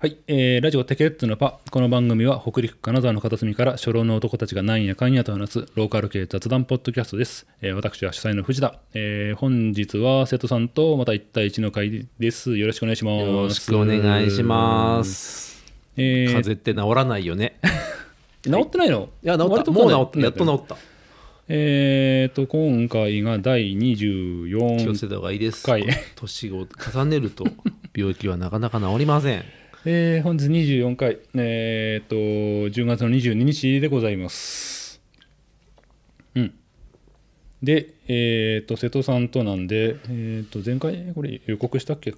はい、ラジオテケレッツのパ。この番組は北陸金沢の片隅から初老の男たちがなんやかんやと話すローカル系雑談ポッドキャストです。私は主催の藤田。本日は瀬戸さんとまた1対1の会です。よろしくお願いします。 よろしくお願いします。風邪って治らないよね。 治ってないの？ いや治った。もう治った。やっと治った。 今回が第24回。 気をつけた方がいいです。年を重ねると病気はなかなか治りません。 本日24回、10月の22日でございます。で、瀬戸さんとなんで、前回これ予告したっけ？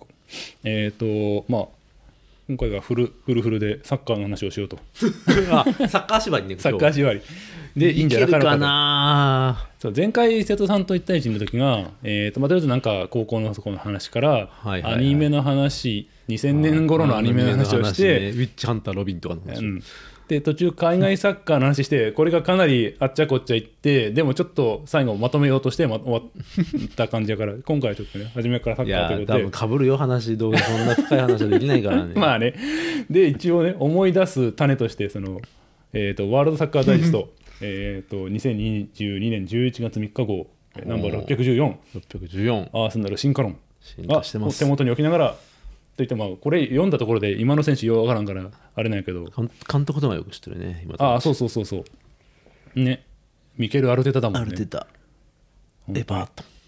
今回はフルでサッカーの話をしようと。 サッカー縛りね。 サッカー縛りでいいんじゃなかろうかな。 そう前回瀬戸さんと1対1の時が、とりあえずなんか高校のそこの話から、アニメの話、2000年頃のアニメの話をして、 ウィッチハンターロビンとかの話、 で途中海外サッカーの話してこれがかなりあっちゃこっちゃいってでもちょっと最後まとめようとして終わった感じだから今回はちょっとね初めからサッカーということで、 いや多分かぶるよ話、どうそんな深い話はできないからね。 まあね、で一応ね思い出す種としてその、ワールドサッカーダイジェスト2022年11月3日号ナンバー614アーセナル進化論が手元に置きながらといってもこれ読んだところで今の選手ようわからんからあれなんやけど、 監督とかよく知ってるね今。 そうね、ミケル・アルテタだもんね。 アルテタ、エバ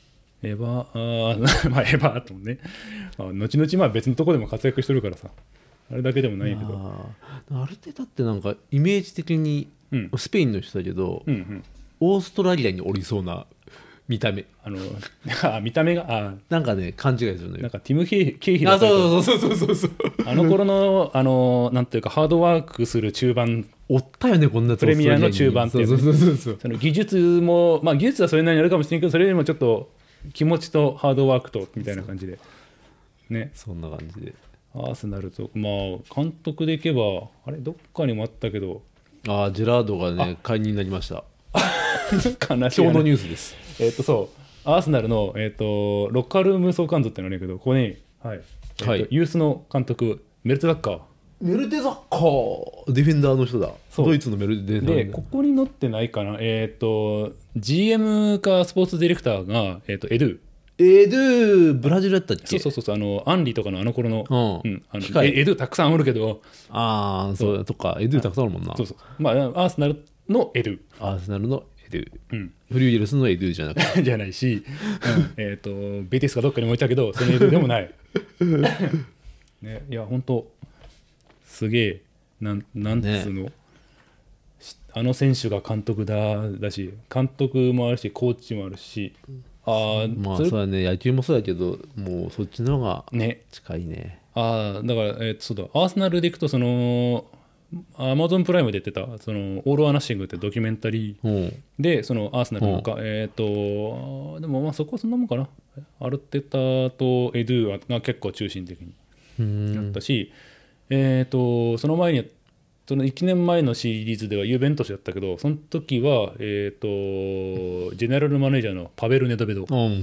ートンね。後々別のところでも活躍してるからさあれだけでもないんやけど、 アルテタってなんかイメージ的にスペインの人だけど、オーストラリアにおりそうな見た目、 見た目がなんかね勘違いするのよ。 なんかティム・ケイヒだったりとか、 そうあの頃のなんていうかハードワークする中盤おったよね、こんなプレミアの中盤っていう、その技術も技術はそれなりにあるかもしれないけどそれよりもちょっと気持ちとハードワークとみたいな感じでね、 そんな感じでアーセナルと監督でいけばあれどっかにもあったけどジェラードがね解任になりました。 悲しい、 今日のニュースです。 そうアーセナルの、ロッカールーム相関図ってのがあるんだけどここに、ユースの監督メルテザッカーディフェンダーの人だ。ドイツのメルテザッカーでここに載ってないかな、GM かスポーツディレクターが、エドゥブラジルだったっけ？ そうアンリとかのあの頃の、 エドゥたくさんおるけどそうとかエドゥたくさんおるもんな。 アーセナルのエドゥ、フリューゲルスのエドゥじゃなくてじゃないし、ベティスかどっかにもいたけどそのエドゥでもないね、いや本当すげえなんつうの、あの選手が監督だし監督もあるしコーチもあるし、 そうだね、野球もそうだけどもうそっちの方が近いね。 だからそうだ、アーセナルでいくとそのアマゾンプライムでやってたそのオール・ア・ナッシングってドキュメンタリーでそのアーセナルのか、でもそこはそんなもんかな。アルテタとエドゥが結構中心的にやったし、その前にその1年前のシリーズではユベントスやったけどその時はジェネラルマネージャーのパベル・ネドベド、 ユ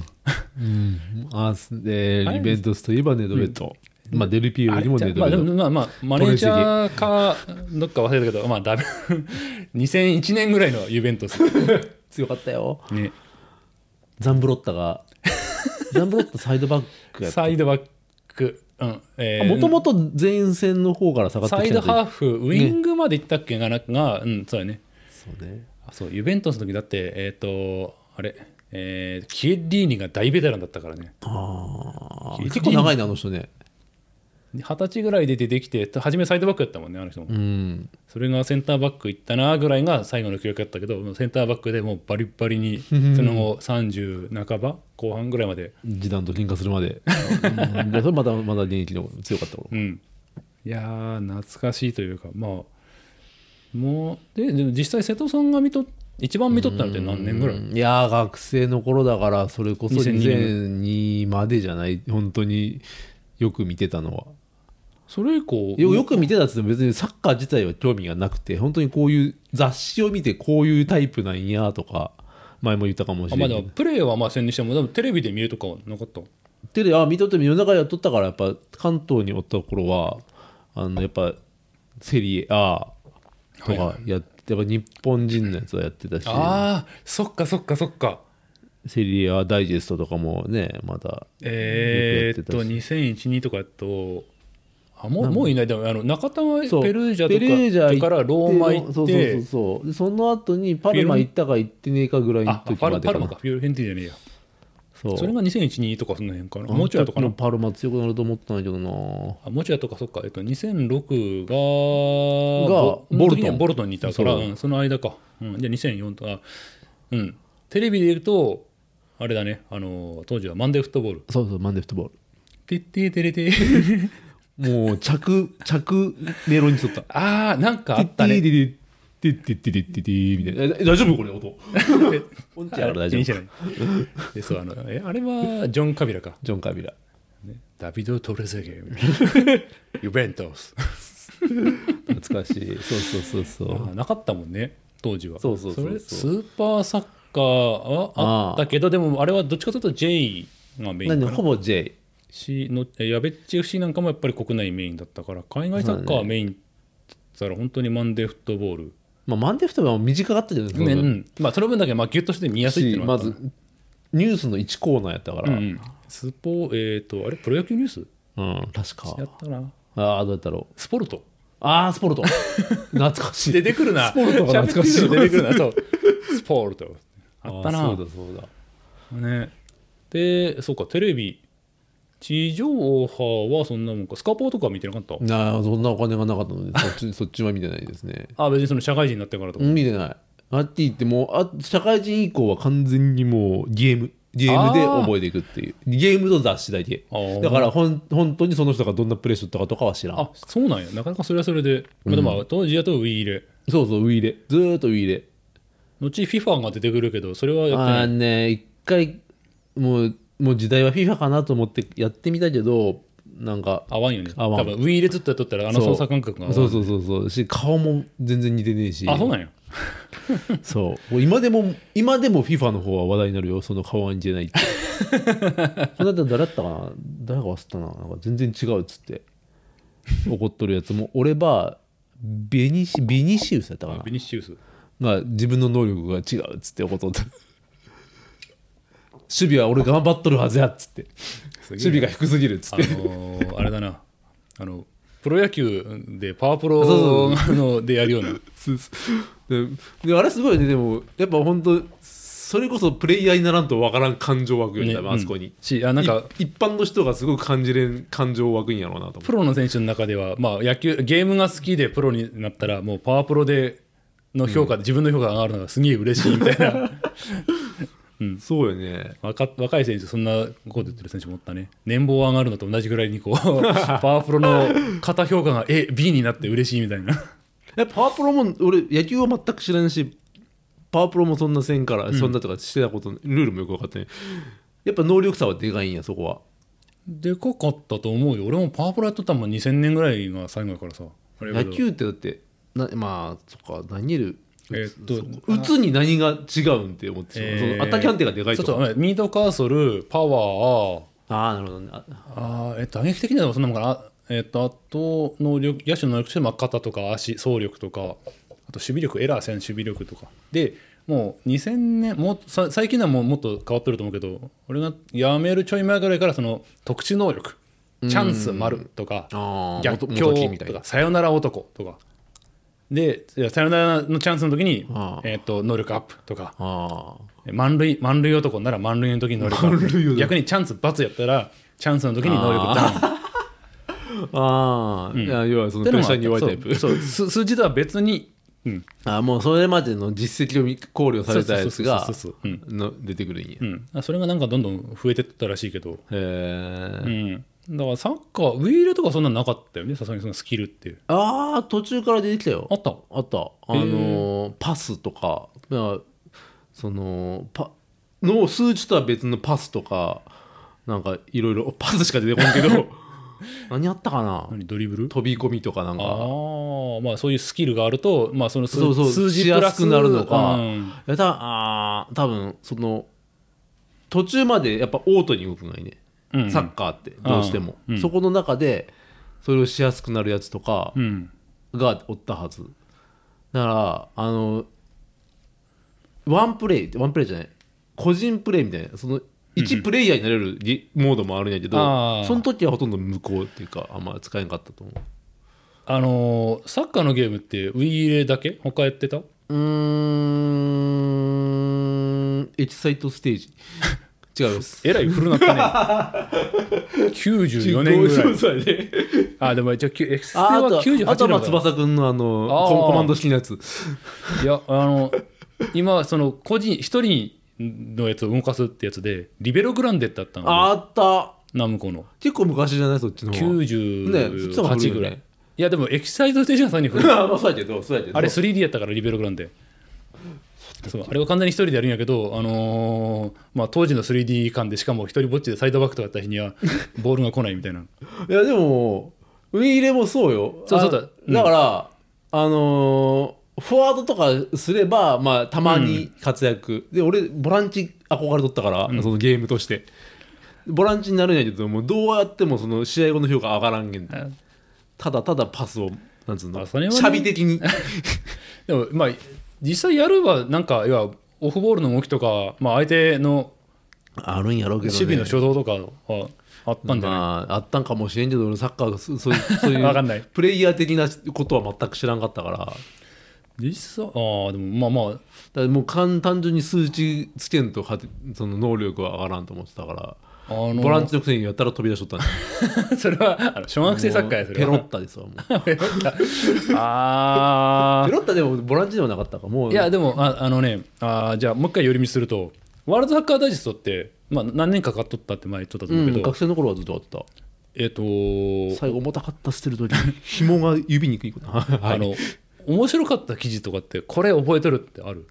ベントスといえばネドベド、デルピエロにもネドベド、 マネージャーかどっか忘れたけど2001年ぐらいのユベントス強かったよ、 ね、 ザンブロッタサイドバックやった。 サイドバックもともと前線の方から下がってきた。 サイドハーフウイングまで行ったっけがそうやね。そうユベントスの時だってキエリーニが大ベテランだったからね。 結構長いなあの人ね。 20歳ぐらいで出てきて初めサイドバックやったもんねあの人も、それがセンターバックいったなぐらいが最後の記憶やったけどセンターバックでもうバリバリにその後30半ば後半ぐらいまで時短と喧嘩するまでそれまだ現役の強かった頃、 いやー懐かしいというかもうでも実際瀬戸さんが一番見とったのって何年ぐらい？ いや学生の頃だからそれこそ2002までじゃない。本当によく見てたのはそれ以降よく見てたって言っても別にサッカー自体は興味がなくて本当にこういう雑誌を見てこういうタイプなんやとか前も言ったかもしれない。 でもプレーはせんにしてもでもテレビで見るとかはなかった？ テレビ見とっても夜中やっとったからやっぱ関東におった頃はやっぱセリエ A とかやっぱ日本人のやつはやってたし、 ああそっかそっかそっか。 セリエ A ダイジェストとかもねまたよくやってたし、 2001、2とかやともういない。でも中田はペそうルージペルージャ行ってャとかからローマ行って、 そうでその後にパルマ行ったか行ってねえかぐらいの時パまでかな。 ルマかフィオレンティーナじゃねえや。それが2001、2とかその辺かな。もうちょい後かな。 パルマ強くなると思ったんだけどな。 もうちょい後か。そっか。2006 がボルトンの時にはボルトンにいたからその間か。じゃあ2004とか。テレビで言うとあれだね。当時はマンデーフットボール。 そうマンデーフットボール。 テッテーテレテーもう着メロに沿った。 なんかあったね。 ティッティッティッティッティッティみたいな。大丈夫これ音。音痴やろ大丈夫。 でそうあれはジョン・カビラか。 ジョン・カビラ。 ダビド・トレゼゲユベントス。 懐かしい。そうなかったもんね当時は。 そうそれスーパーサッカーはあったけど、でもあれはどっちかというと J がメインかな。 ほぼ J のヤベッチ FC なんかもやっぱり国内メインだったから、海外サッカーメインって言ったら本当にマンデーフットボール。 マンデーフットボールも短かったじゃないですか。 その分だけギュッとして見やすいっていうのはまずニュースの1コーナーやったから、 あれプロ野球ニュース確かやったな。 どうやったろう。 スポルトスポルト懐かしい。 出てくるな。 スポルトが懐かしい。 出てくるな。そうスポルトあったな。 そうだね。でそうか、テレビ地上波はそんなもんか。スカポーとか見てなかった？ そんなお金がなかったのでそっちは見てないですね。 別にその社会人になってからとか。 見てない。って言っても社会人以降は完全にもうゲームで覚えていくっていう。ゲームと雑誌だけだから本当にその人がどんなプレーしとったかとかは知らん。 そうなんや。なかなかそれはそれで、でも当時だとウイイレ。 そうウイイレずーっとウイイレ。 後 FIFA が出てくるけどそれはやってない。 一回もう時代は FIFA かなと思ってやってみたけどなんか合わんよね。多分ウイイレずっとやっとったら操作感覚が合わん。 そうし顔も全然似てねえし。 そうなんや。 そう今でも FIFA の方は話題になるよ。その顔が似てないってその後誰だったかな、誰が忘れたな、なんか全然違うっつって怒っとるやつも俺はビニシウスやったかな。 ビニシウスが自分の能力が違うっつって怒っとった守備は俺頑張っとるはずやっつって守備が低すぎるっつって、 あれだな、プロ野球でパワープロでやるようなであれすごいね。でもやっぱ本当それこそプレイヤーにならんと分からん感情湧くよね、あそこになんか一般の人がすごく感じれん感情湧くんやろうなと思う。 プロの選手の中では、野球ゲームが好きでプロになったらもうパワープロでの評価で自分の評価が上がるのがすげえ嬉しいみたいなそうよね。 若い選手そんなこと言ってる選手もおったね。年俸上がるのと同じぐらいにこうパワープロの型評価がB になって嬉しいみたいなパワープロも俺野球は全く知らんしパワープロもそんなせんから、そんなとかしてたことルールもよく分かってない。やっぱ能力差はでかいんやそこは。 でかかったと思うよ。俺もパワープロやっとったもん2000年ぐらいが最後やからさ。 野球ってだってそっか何る打つに何が違うんって思ってしまう、そのアタキャンテがでかいとか。 そうミートカーソルパワーなるほどね。 打撃的にはそんなもんかな。あと能力野手の能力として肩とか足走力とか、あと守備力エラーせん守備力とかで、もう2000年最近はもっと変わってると思うけど、俺が辞めるちょい前ぐらいからその特殊能力チャンス丸とか逆境とかサヨナラ男とかで、サヨナラのチャンスの時に能力アップとか、満塁男なら満塁の時に能力アップ、逆にチャンス×やったらチャンスの時に能力ダウンいや要はそのプレッシャーに弱いタイプ。 そう数字とは別に、 もうそれまでの実績を考慮されたやつが出てくるんや。 それがなんかどんどん増えてったらしいけど。だからサッカーウィールとかそんなのなかったよね、さすがにそのスキルっていう。 途中から出てきたよ。あったパスとか、そのの数値とは別のパスとか、なんかいろいろパスしか出てこんけど何あったかな。 ドリブル、 飛び込みとかなんか。 そういうスキルがあると、その数字プラスしやすくなるのか。多分その途中までやっぱオートに動くのにね、サッカーってどうしても、そこの中でそれをしやすくなるやつとかうんがおったはずだからワンプレイじゃない個人プレイみたいなその1プレイヤーになれるモードもあるんやけど、その時はほとんど無効っていうかあんま使えんかったと思う。 サッカーのゲームって Wii レだけ他やってた？ エキサイトステージ違います。 えらい古なったね。94年ぐらい。 そうやね。 でも一応エクステはあと 98 あとは年翼くんのコマンド式のやつ。 いや今その個人一人のやつを動かすってやつでリベログランデってあったの。 あったナムコの結構昔じゃないそっちの方 98ぐらい、いやでもエキサイトステーションさんに古いそうやけどあれ 3D やったからリベログランデそうあれを完全に一人でやるんやけど、当時の 3D 感でしかも一人ぼっちでサイドバックとかやった日にはボールが来ないみたいな。 いやでもウィーレもそうよ。 そうだ、 だからフォワードとかすれば、たまに活躍、で俺ボランチ憧れとったから、そのゲームとしてボランチになるんやけどもうどうやってもその試合後の評価上がらんげん、ただただパスをなんつうの、シャビ的にでも実際やればなんか要はオフボールの動きとか、相手のあるんやろうけど、ね、 守備の初動とかはあったんじゃない？ あったんかもしれんけど俺サッカーがそういうわかんないプレイヤー的なことは全く知らんかったから実際でもだからもう単純に数値つけんとその能力は上がらんと思ってたからボランチのくせにやったら飛び出しとったんだそれは小学生サッカーやそれペロッタですわもうペロッタペロッタでもボランチではなかったかもういやでもじゃあもう一回寄り道するとワールドサッカーダイジェストって、何年かかっとったって前言っとったと思うけど、 学生の頃はずっとやってた。最後重たかった捨てる時紐が指にくいことはい、 面白かった記事とかってこれ覚えてるってある？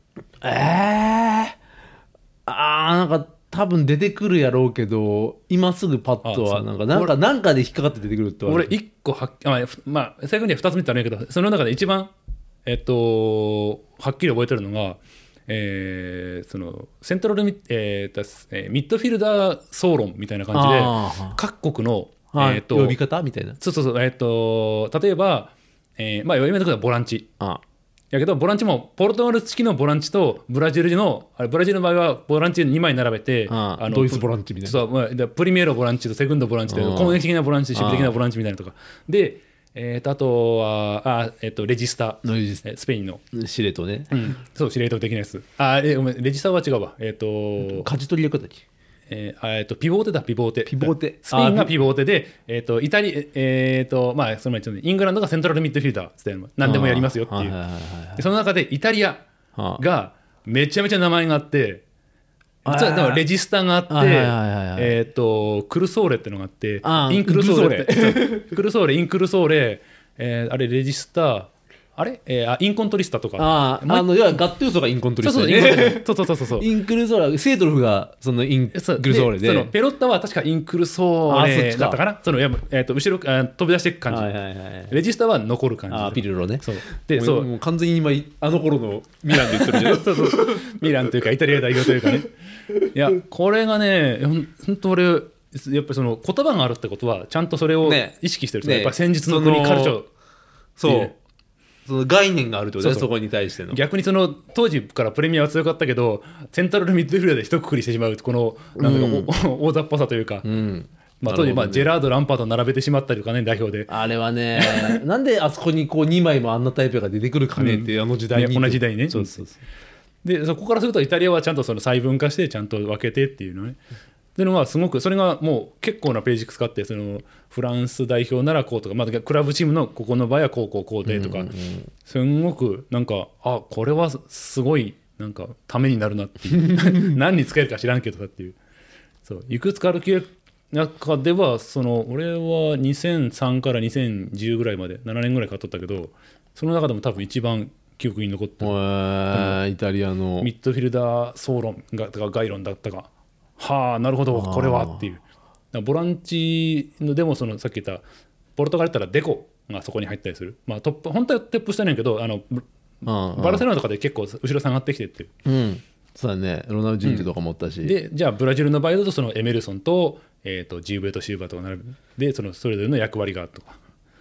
なんか多分出てくるやろうけど今すぐパッとはなんかで引っかかって出てくるって俺1個最後には2つ見たらあるんやけどその中で一番はっきり覚えてるのがそのセントラルミッドフィルダー総論みたいな感じで各国の呼び方みたいなそう例えば有名なところはボランチやけどボランチもポルトガル式のボランチとブラジルの場合はボランチ2枚並べてドイツボランチみたいなそうプリメーロボランチとセグンドボランチで攻撃的なボランチ守備的なボランチみたいなとかであとはレジスタスペインの司令塔ね、 そう司令塔的なやつごめんレジスタは違うわ舵取り役だっけピボーテだピボーテスペインがピボーテでイタリその前イングランドがセントラルミッドフィルダーって何でもやりますよっていうでその中でイタリアがめちゃめちゃ名前があって実はでもレジスタがあってクルソーレってのがあってインクルソーレクルソーレインクルソーレあれレジスタインコントリスタとか要はガットゥーソがインコントリスタねそうインクルソーレセードルフがそのインクルソーレでそのペロッタは確かインクルソーレだったかな後ろ飛び出していく感じレジスタは残る感じピルロねそうもう完全に今あの頃のミランで言ってるじゃんそうミランというかイタリア代表というかねいやこれがね本当俺やっぱりその言葉があるってことはちゃんとそれを意識してるやっぱ戦術の国カルチャーそうその概念があるってことねそこに対しての逆にその当時からプレミアは強かったけどセントラルミッドフィルダーで一括りしてしまうこのなんか大雑把さというか、当時ジェラード・ランパード並べてしまったりとかね代表であれはねなんであそこにこう2枚もあんなタイプが出てくるかねって、あの時代に同じ時代にねでそこからするとイタリアはちゃんとその細分化してちゃんと分けてっていうのねっていうのがすごくそれがもう結構なページ使ってそのフランス代表ならこうとか、クラブチームのここの場合はこうでとか、すごくなんかこれはすごいなんかためになるなっていう何に使えるか知らんけどさっていうそういくつかある中ではその俺は2003から2010ぐらいまで7年ぐらい買っとったけどその中でも多分一番記憶に残ってるイタリアのミッドフィルダー総論が概論だったかなるほどこれはっていうボランチのでもそのさっき言ったポルトガルだったらデコがそこに入ったりする、トップ本当はトップ下なんやけどバルセロナとかで結構後ろ下がってきてっていう、 そうだねロナウジーニョとかもったし、 でじゃあブラジルの場合だとそのエメルソンとジーブエとシューバーとか並べでそれぞれの役割がとか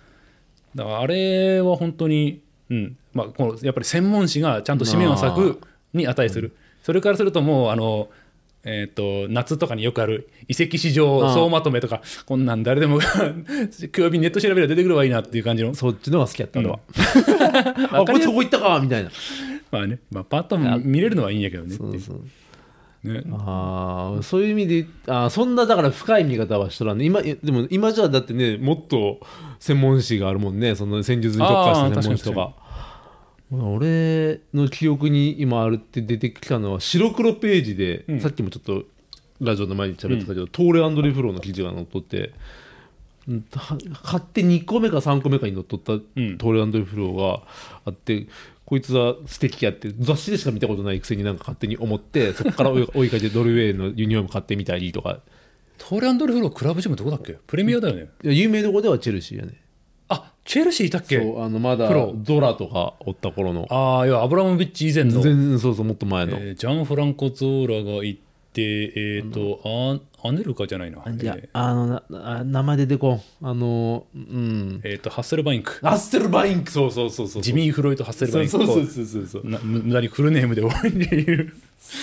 だからあれは本当に、まあ、このやっぱり専門誌がちゃんと紙面を割くに値する、それからするともう夏とかによくある移籍市場総まとめとか、こんなん誰でも興味ネット調べれば出てくればいいなっていう感じの、 そっちのが好きやった俺は、あこいつここ行ったかみたいな。 まあね、まあ、パッと見れるのはいいんやけどねっていう。 そうね、 そういう意味でそんなだから深い見方はしとらんね。でも今じゃだってね、もっと専門誌があるもんね、その戦術に特化した専門誌とか。俺の記憶に今あるって出てきたのは白黒ページで、さっきもちょっとラジオの前に喋ってたけど、トーレ・アンドレ・フローの記事が載っとって、買って2個目か3個目かに載っとったトーレ・アンドレ・フローがあって、こいつは素敵やって雑誌でしか見たことないくせになんか勝手に思って、そこから追いかけてドルウェーのユニフォーム買ってみたりとか。 トーレ・アンドレ・フロークラブジムどこだっけ？プレミアだよね。 いや有名どこではチェルシーやね。 あ、チェルシーいたっけ？ そうまだゾラとかおった頃の。 いやアブラモビッチ以前の全然そうもっと前の、 ジャンフランコ・ゾーラがいて、アネルカじゃないな、 いや名前出てこんハッセルバインク、 そうジミー・フロイト・ハッセルバインク、 そう無駄にフルネームで覚えている。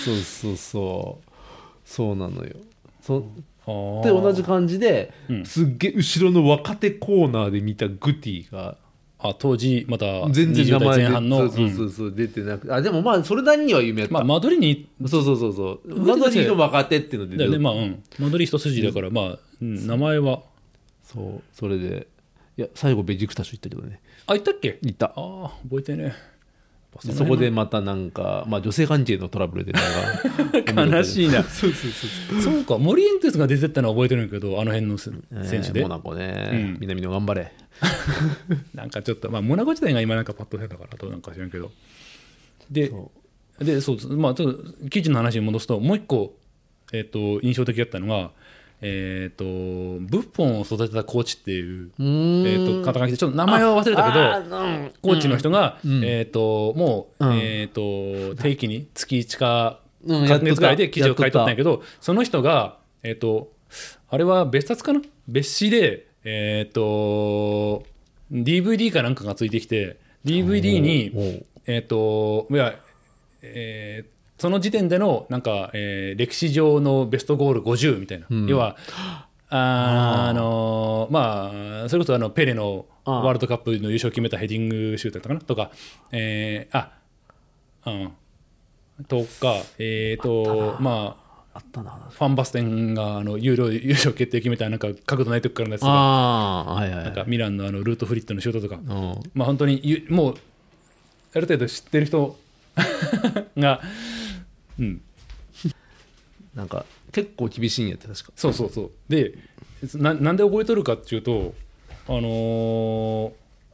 そうなのよ。で同じ感じで、すっげえ後ろの若手コーナーで見たグティが当時また全然名 20代前前半のそう出てなくて、でもまあそれなりには有名やった、 マドリーにそうマドリーの若手っていうのでだよね、マドリー一筋だから、名前はそれでいや最後ベジクタシュ行ったけどね。 行ったっけ？ 行った。 覚えてね。 そこでまたなんか、女性関係のトラブルでなんか悲しいな。そうか、モリエンテスが出てったのは覚えてるんだけど、あの辺の選手でモナコね、南の頑張れ。 なんかちょっとモナコ自体が今なんかパッと出たからとなんか知らんけど、でそうちょっと記事の話に戻すと、もう一個印象的だったのがブッフォンを育てたコーチっていう肩書きでちょっと名前は忘れたけど、コーチの人がもう定期に月1か1ヶ月ぐらいで記事を書いとったんやけど、その人があれは別冊かな、別紙でDVD かなんかがついてきて、 DVD にその時点でのなんか、歴史上のベストゴール50みたいな、要はそれこそペレのワールドカップの優勝を決めたヘディングシュートだったかなとか、とかあったな、 ファンバステンが優勝決定決めたなんか角度ないとこからのやつとか、なんかミランのルートフリットのシュートとか、本当にもうある程度知ってる人がなんか結構厳しいんやって確か。 そうでなんで覚えとるかっていうとど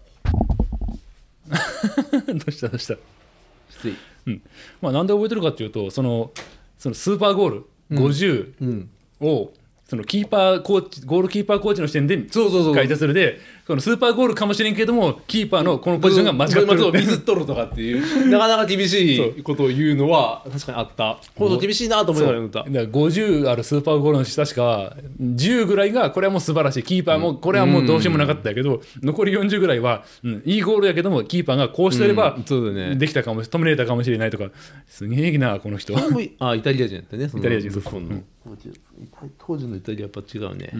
うしたきつい、 なんで覚えてるかっていうと、そのスーパーゴール50を、そのキーパーコーチ、ゴールキーパーコーチの視点で解説するで、このスーパーゴールかもしれんけどもキーパーのこのポジションが間違ってる、 水取るとかっていうなかなか厳しいことを言うのは確かにあった。厳しいなと思いながら言った。 だから50あるスーパーゴールの下しか10ぐらいがこれはもう素晴らしい、キーパーもこれはもうどうしようもなかったやけど、残り40ぐらいは、いいゴールやけどもキーパーがこうしてればできたかも、止めれたかもしれないとか、すげえなこの人。 イタリア人やったね。 イタリア人、 当時のイタリアやっぱ違うね。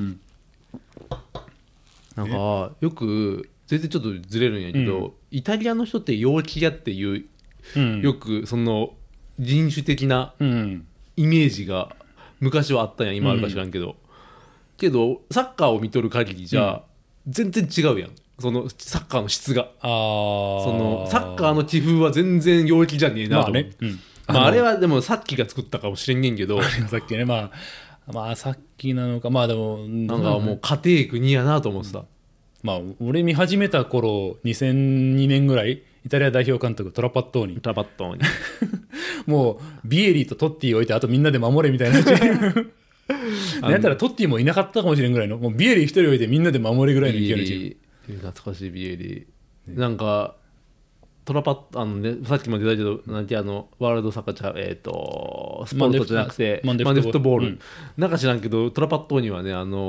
なんかよく全然ちょっとずれるんやけど、イタリアの人って陽気やっていう、よくその人種的なイメージが昔はあったんや、今あるか知らんけど、けどサッカーを見とる限りじゃ全然違うやん、そのサッカーの質が。そのサッカーの気風は全然陽気じゃねえなと思って、あれはでもさっきが作ったかもしれんねんけど、 さっきね、さっきなのか、でもなんかもう家庭国やなと思ってた。 俺見始めた頃2002年ぐらい、イタリア代表監督トラパットーニもうビエリとトッティ置いてあとみんなで守れみたいななんやったらトッティもいなかったかもしれんぐらいの、もうビエリ一人置いてみんなで守れぐらいの勢いのチーム。 懐かしいビエリ、なんかトラパッさっきも出たけど、なんてワールドサッカーちゃうスポルトじゃなくてマンデフットボール、なんか知らんけどトラパットーニはね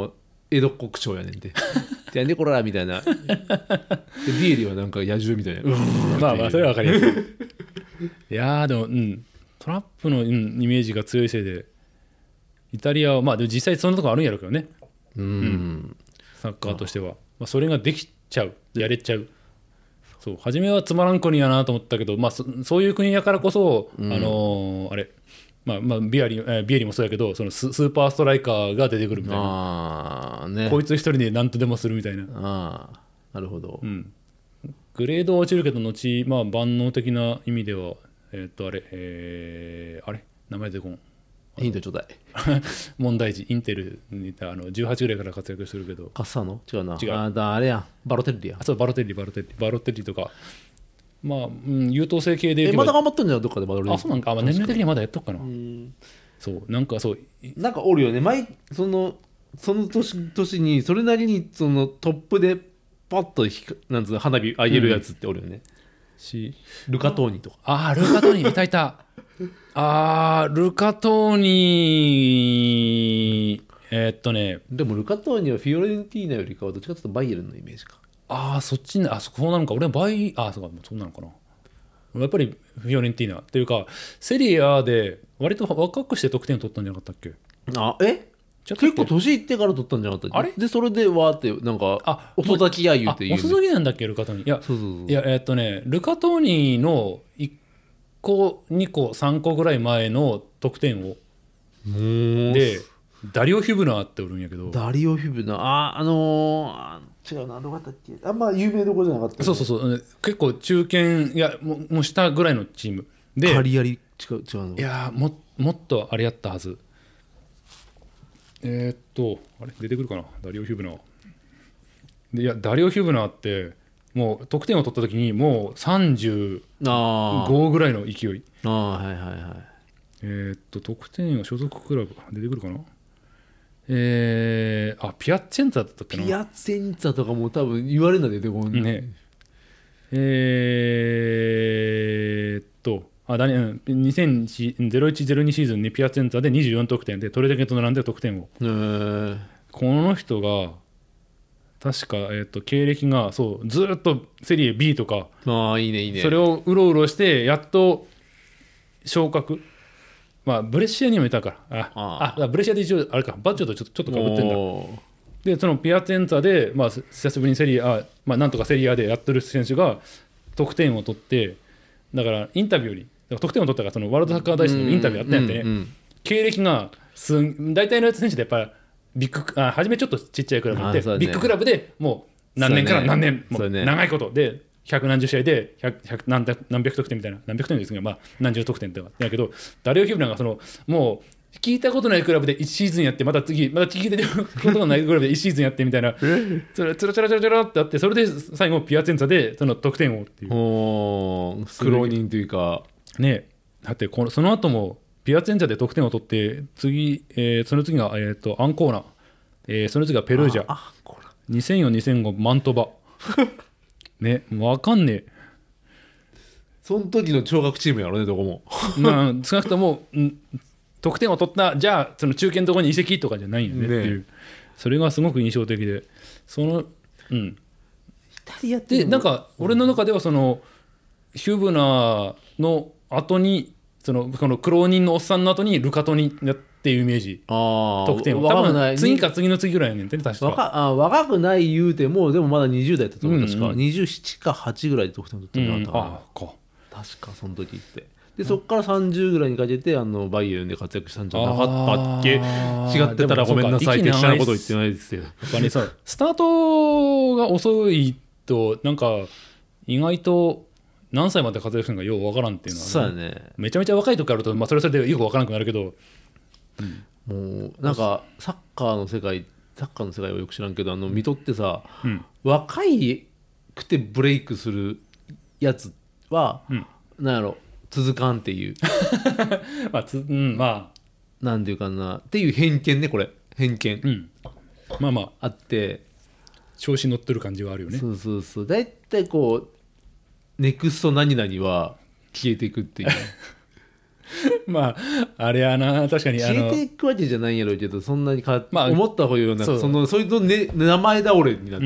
江戸っ子口調やねんてじゃあねこらみたいなでビエリはなんか野獣みたいなまあまあそれは分かりやすいいやーでもトラップの、イメージが強いせいでイタリアはまあでも実際そんなとこあるんやろうけどねサッカーとしては、まあ、それができちゃうやれちゃうそう初めはつまらん国やなと思ったけど、まあ、そういう国やからこそ、あれまあビエリもそうやけどそのスーパーストライカーが出てくるみたいな、 ね、 こいつ一人で何とでもするみたいななるほど、 グレードは落ちるけど後、まあ、万能的な意味ではあれ名前出てこんヒントちょうだい問題児インテルにいた18ぐらいから活躍してるけどカッサーノ違うな違うあれやバロテッリやそうバロテッリとかまあ、優等生系でまだ頑張ってんじゃんどっかでバロテッリあそうなんか、まあ、年齢的にはまだやっとくかなそうなんかおるよねその年にそれなりにそのトップでパッとなんつう花火上げるやつっておるよね、ルカトーニとかルカトーニいたルカトーニでもルカトーニはフィオレンティーナよりかはどっちかというとバイエルンのイメージかそっちねそうなのか俺はそうなのかなやっぱりフィオレンティーナっていうかセリアで割と若くして得点を取ったんじゃなかったっけ結構年いってから取ったんじゃなかったっけでそれでわーってなんか遅咲きや言うて言う遅咲きなんだっけルカトーニいやルカトーニの1個2個3個ぐらい前の得点をでダリオ・ヒュブナーっておるんやけどダリオ・ヒュブナー違うなどこだったっけあんま有名どころじゃなかった、 そう結構中堅いやもう下ぐらいのチームでカリアリ違うのいやもっとあれやったはずあれ出てくるかなダリオ・ヒュブナーでいやダリオ・ヒュブナーってもう得点を取った時にもう35ぐらいの勢い得点は所属クラブ出てくるかなピアッチェンツァだったっけなピアッチェンツァとかも多分言われないで出てこんね2001-02シーズンにピアチェンツァで24得点でトレデケと並んで得点をこの人が確か、経歴がそうずっとセリエ B とかいいねそれをうろうろしてやっと昇格まあブレッシアにもいたからブレッシアで一応あれかバッジョとちょっとかぶってんだでそのピアチェンツァで、まあ、久しぶりにセリア、なんとかセリアでやってる選手が得点を取ってだからインタビューに得点を取ったからそのワールドサッカー大使のインタビューやったんやってね、経歴が大体の選手でやっぱり初めちょっとちっちゃいクラブで、ビッグクラブでもう何年から何年もう長いことで百何十試合で何百得点みたいな何百点ですが、何十得点ってやけどダリオ・ヒブナがもう聞いたことないクラブで1シーズンやってまた聞いてることがないクラブで1シーズンやってみたいなつらってあってそれで最後ピアチェンツァでその得点をっていう苦労人というかねだってその後もピアチェンツァで得点を取ってその次が、アンコーナ、その次がペルージャ2004-2005マントバね分かんねえその時の聴覚チームやろねどこも少なくとも得点を取ったじゃあその中堅のところに移籍とかじゃないよねっていうそれがすごく印象的でイタリアってでなんか俺の中ではそのヒュブナーの後にこの苦労人のおっさんの後にルカトニっていうイメージ得点を多分次か次の次ぐらいやねんてね確か若くない言うてもでもまだ20代だったと思う確か27か8ぐらいで得点を取ってなかった確かその時ってでそこから30ぐらいにかけてバイエルンで活躍したんじゃなかったっけ違ってたらごめんなさいって下のこと言ってないですけどやっぱりさスタートが遅いとなんか意外と何歳まで活躍するのかようわからんっていうのは、 そうやねめちゃめちゃ若い時からと、それはそれでよくわからなくなるけど、 もうなんかサッカーの世界はよく知らんけど見とってさ、若いくてブレイクするやつは、なんやろ続かんっていうなんていうかなっていう偏見ねこれ偏見、あって調子乗ってる感じはあるよね。 そうだいたいこうネクスト何々は消えていくっていうまああれやな、確かに消えていくわけじゃないんやろうけど、そんなにまあ思った方がような、 そうそいつの、ね、名前倒れになって、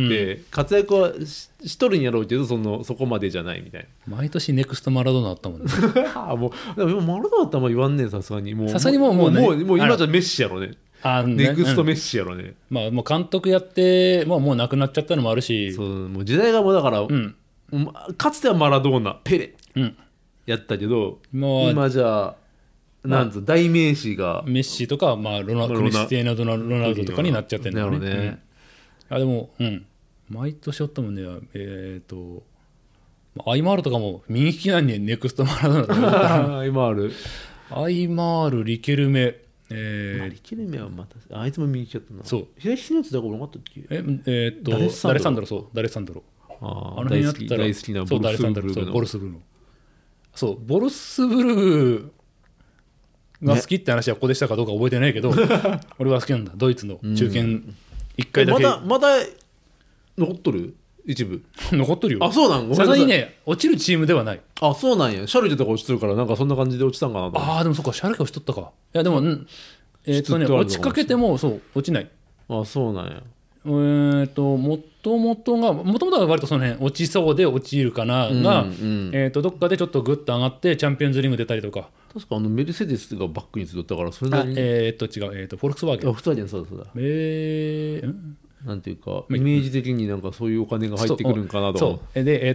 活躍はしとるんやろうけど、そこまでじゃないみたい毎年ネクストマラドーナあったもんね。 な。もうでもマラドーナってあんま言わんねん、さすがに。 さすがにもうねもう今じゃメッシやろね。 ねネクストメッシやろね。 まあもう監督やって、もう亡くなっちゃったのもあるし、 そうもう時代がもうだから、かつてはマラドーナ、ペレやったけど、 もう今じゃなんつ代名詞がメッシとか、まあ、クリスティーナ・ロナウドとかになっちゃってるんだよね。あでも、毎年おったもんね、アイマールとかも右利きなんにネクストマラドーナとかアイマール、 アイマール、リケルメ、 リケルメはまたあいつも右利きだったな。 そう左利きのやつだからなかったっけ。 ダレサンドロ、そうダレサンドロ、あの辺やったら大好きなそうダレサンドロ、そうボルスブルグの、そうボルスブルグが好きって話はここでしたかどうか覚えてないけど、俺は好きなんだ。ドイツの中堅1回だけ、 まだ残っとる一部残っとるよ。 あ、そうなん。 さすがにね、落ちるチームではない。 あ、そうなんや。シャルケとか落ちてるから、なんかそんな感じで落ちたんかなと。 ああ、でもそっか、シャルケ落ちとったか。いやでも、落ちかけてもそう落ちない。 あ、そうなんや。 もともとは割とその辺落ちそうで落ちるかなが、どっかでちょっとグッと上がってチャンピオンズリング出たりとか。 確かメルセデスがバックについとったから、それなりに。 違う、フォルクスワーゲン。 フォルクスワーゲン、そうだ。なんていうか、イメージ的になんかそういうお金が入ってくるんかなと。 そうで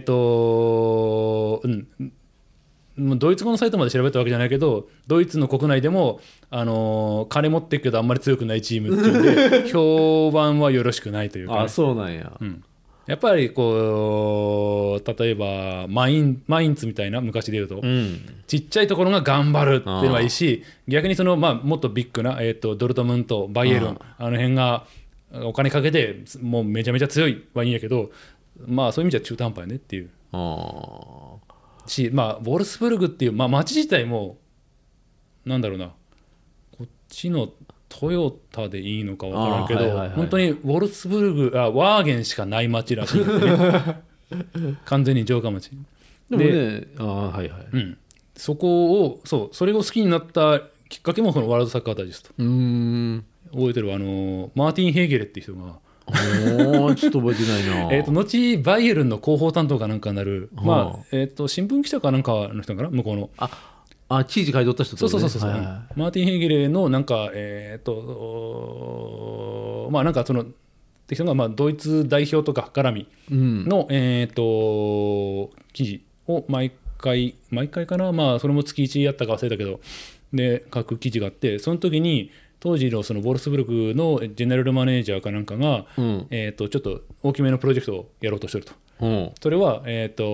ドイツ語のサイトまで調べたわけじゃないけど、ドイツの国内でも、金持ってるけどあんまり強くないチームっていうので評判はよろしくないというか、ね、 あ、そうなんや、 やっぱりこう例えばマインツみたいな昔で言うと、ちっちゃいところが頑張るっていうのはいいし、逆にもっとビッグな、ドルトムント、バイエルン、あの辺がお金かけてもうめちゃめちゃ強いはいいんやけど、まあそういう意味じゃ中途半端やねっていう。し、まあ、ボルスブルグっていう、町自体もなんだろうな、こっちのトヨタでいいのか分からんけど、本当にボルスブルグワーゲンしかない町らしいんだよね完全に城下町でもね、 それを好きになったきっかけもこのワールドサッカーダイジェスト。覚えてるマーティン・ヘーゲレっていう人がちょっと覚えてないな後バイエルンの広報担当かなんかになる、新聞記者かなんかの人かな、向こうの記事書いとった人と、 そう、マーティン・ヘーゲレのなんかなんかそのって人がドイツ代表とか絡みの、記事を毎回かな、それも月1やったか忘れたけどで書く記事があって、その時に当時のそのボルスブルクのジェネラルマネージャーかなんかが、ちょっと大きめのプロジェクトをやろうとしてると、それは、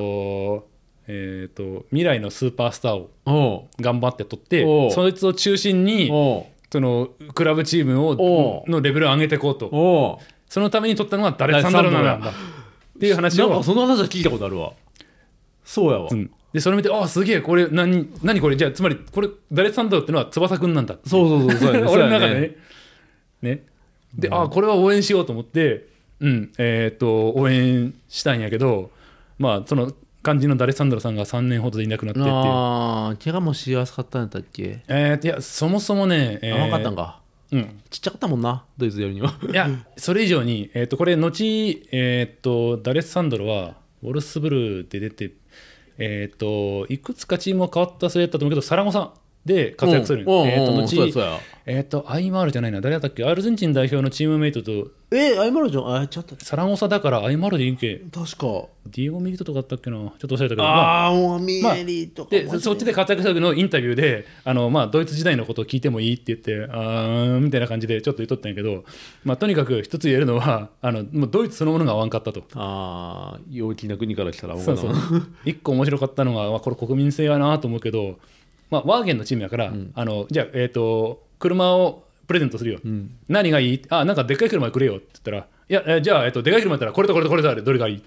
未来のスーパースターを頑張って取って、そいつを中心にそのクラブチームのレベルを上げていこうと、そのために取ったのがダレッサンドロなんだっていう話を、 なんかその話は聞いたことあるわ。そうやわ、 でそれ見て、すげえ、これ何これ、じゃあつまりこれダレッサンドロってのは翼くんなんだって、 そう俺の中でねで、これは応援しようと思って、応援したんやけど、その肝心のダレッサンドロさんが3年ほどでいなくなってっていう。 怪我もしやすかったんだったっけ。 いやそもそもね、 分かったんか、ちっちゃかったもんな、ドイツよりには。 いやそれ以上に、これ後、ダレッサンドロはウォルスブルで出て、いくつかチームは変わったそうやったと思うけど、サラゴサで活躍する。後アイマールじゃないな、誰だったっけ、アルゼンチン代表のチームメイトとアイマルじゃん、ちょっとサラゴサだからアイマルでいいんけ、 確かディエゴ・ミリトとかあったっけな、ちょっと忘れたけど、 もうミエリとか、 でそっちで活躍した時のインタビューでドイツ時代のことを聞いてもいいって言って、みたいな感じでちょっと言っとったんやけど、とにかく一つ言えるのはもうドイツそのものが合わんかったと。 陽気な国から来たら一個面白かったのが、これ国民性やなと思うけど、ワーゲンのチームやから、じゃあ、車をプレゼントするよ、何がいい、なんかでっかい車くれよって言ったら、いや、じゃあ、でかい車だったらこれとこれとこれとあれどれがいい、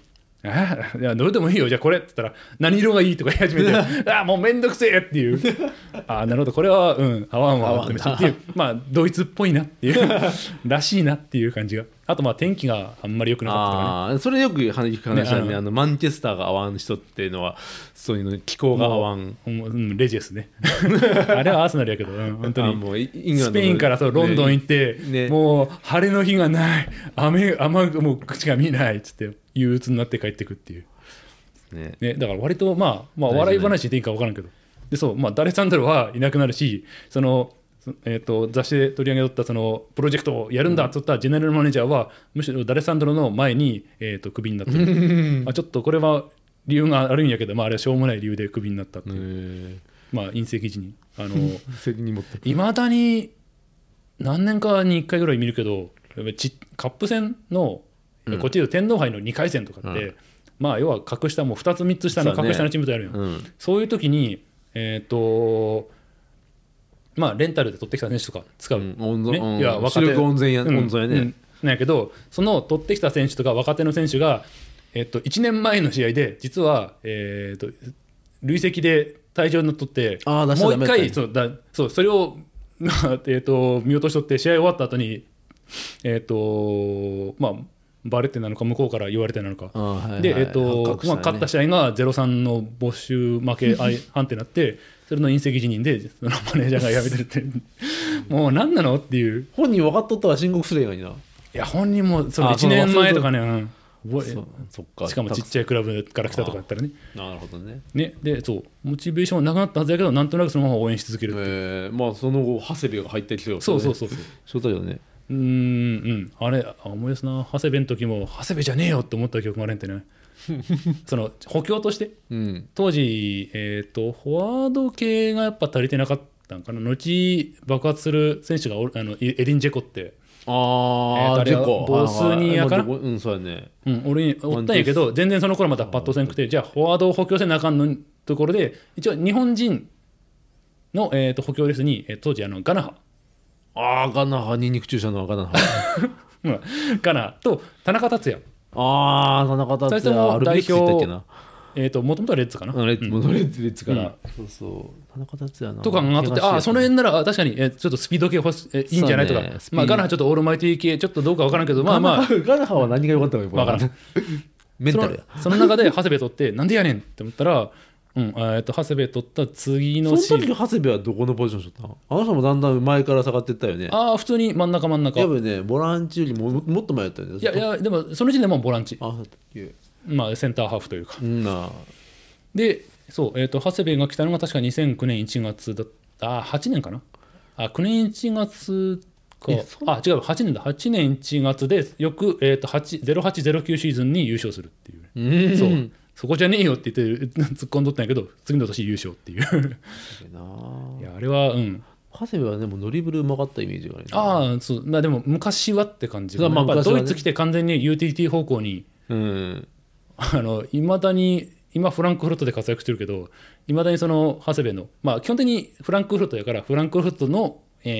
いやどれでもいいよじゃあこれって言ったら何色がいいとか言い始めてあもうめんどくせえっていうなるほどこれは合わんわっていうまあドイツっぽいなっていうらしいなっていう感じがあとまあ天気があんまり良くなかったとかねそれよく聞く話だねマンチェスターが合わん人っていうのはそういうの気候が合わんレジェスねあれはアーセナルやけど、本当にもうスペインからそうロンドン行って、ね、もう晴れの日がない雨もう口が見えないっつって憂鬱になって帰ってくっていう、ねだから割とまあ笑い話でいいか分からんけどでそう、まあ、ダレサンドロはいなくなるしその雑誌で取り上げとったそのプロジェクトをやるんだと言ったジェネラルマネージャーはむしろダレサンドロの前に、クビになってるまあちょっとこれは理由があるんやけど、まあ、あれはしょうもない理由でクビになったっていうまあ隕石時に責任持っていまだに何年かに1回ぐらい見るけどカップ戦の、こっちでいう天皇杯の2回戦とかって、まあ要は格下も2つ3つ下の格下のチームとやるよ、そういう時にまあ、レンタルで取ってきた選手とか使う、いや若手温存やね、 なんやけどその取ってきた選手とか若手の選手が、1年前の試合で実は、累積で退場に取ってもう一回そうそれを見落としとって試合終わった後にまあバレてなのか向こうから言われてなのか、で、勝った試合が 0-3 の没収負け判定になってそれの隕石辞任でそのマネージャーが辞めてるってもう何なのっていう本人分かっとったら申告すればいいな。いや本人もその1年前とかねそっかしかもちっちゃいクラブから来たとかだったらねなるほどねでそうモチベーションはなくなったはずだけどなんとなくそのまま応援し続けるってまあその後長谷部が入ってきてる、ね、 そうそうだよねあれ思い出すな長谷部の時も長谷部じゃねえよって思った記憶があれんってねその補強として、当時、フォワード系がやっぱ足りてなかったんかな後爆発する選手がエリン・ジェコってあれボスニアかな、 そうやね、 俺におったんやけど全然その頃まだパッとせんくてじゃあフォワードを補強せなあかんのところで一応日本人の、補強レスに、当時ガナハガナハニンニク注射のガナハガナハと田中達也田中達也アルビレックス行ったっけなもともとはレッズかなレッズから、そう田中達也なとかがあってその辺なら確かにちょっとスピード系いいんじゃないとか、ガナハちょっとオールマイティ系ちょっとどうか分からんけどガナハは何が良かったのか分からんメンタルやその中で長谷部取ってなんでやねんって思ったら長谷部取った次のその時長谷部はどこのポジションしとったの？あの人もだんだん前から下がっていったよね。 普通に真ん中やっぱりねボランチよりもっと前やったよね。 いやでもその時点でもボランチまあセンターハーフというかでそう長谷部が来たのが確か2009年1月だった8年かな9年1月か違う8年だ8年1月で翌、0809シーズンに優勝するっていう、そうそこじゃねえよって言って突っ込んどったんやけど次の年優勝っていういやあれは長谷部はでもドリブルうまかったイメージがあるそうでも昔はって感じが、やっぱドイツ来て完全にユーティリティ方向にいまだに今フランクフルトで活躍してるけどいまだにその長谷部のまあ基本的にフランクフルトやからフランクフルトの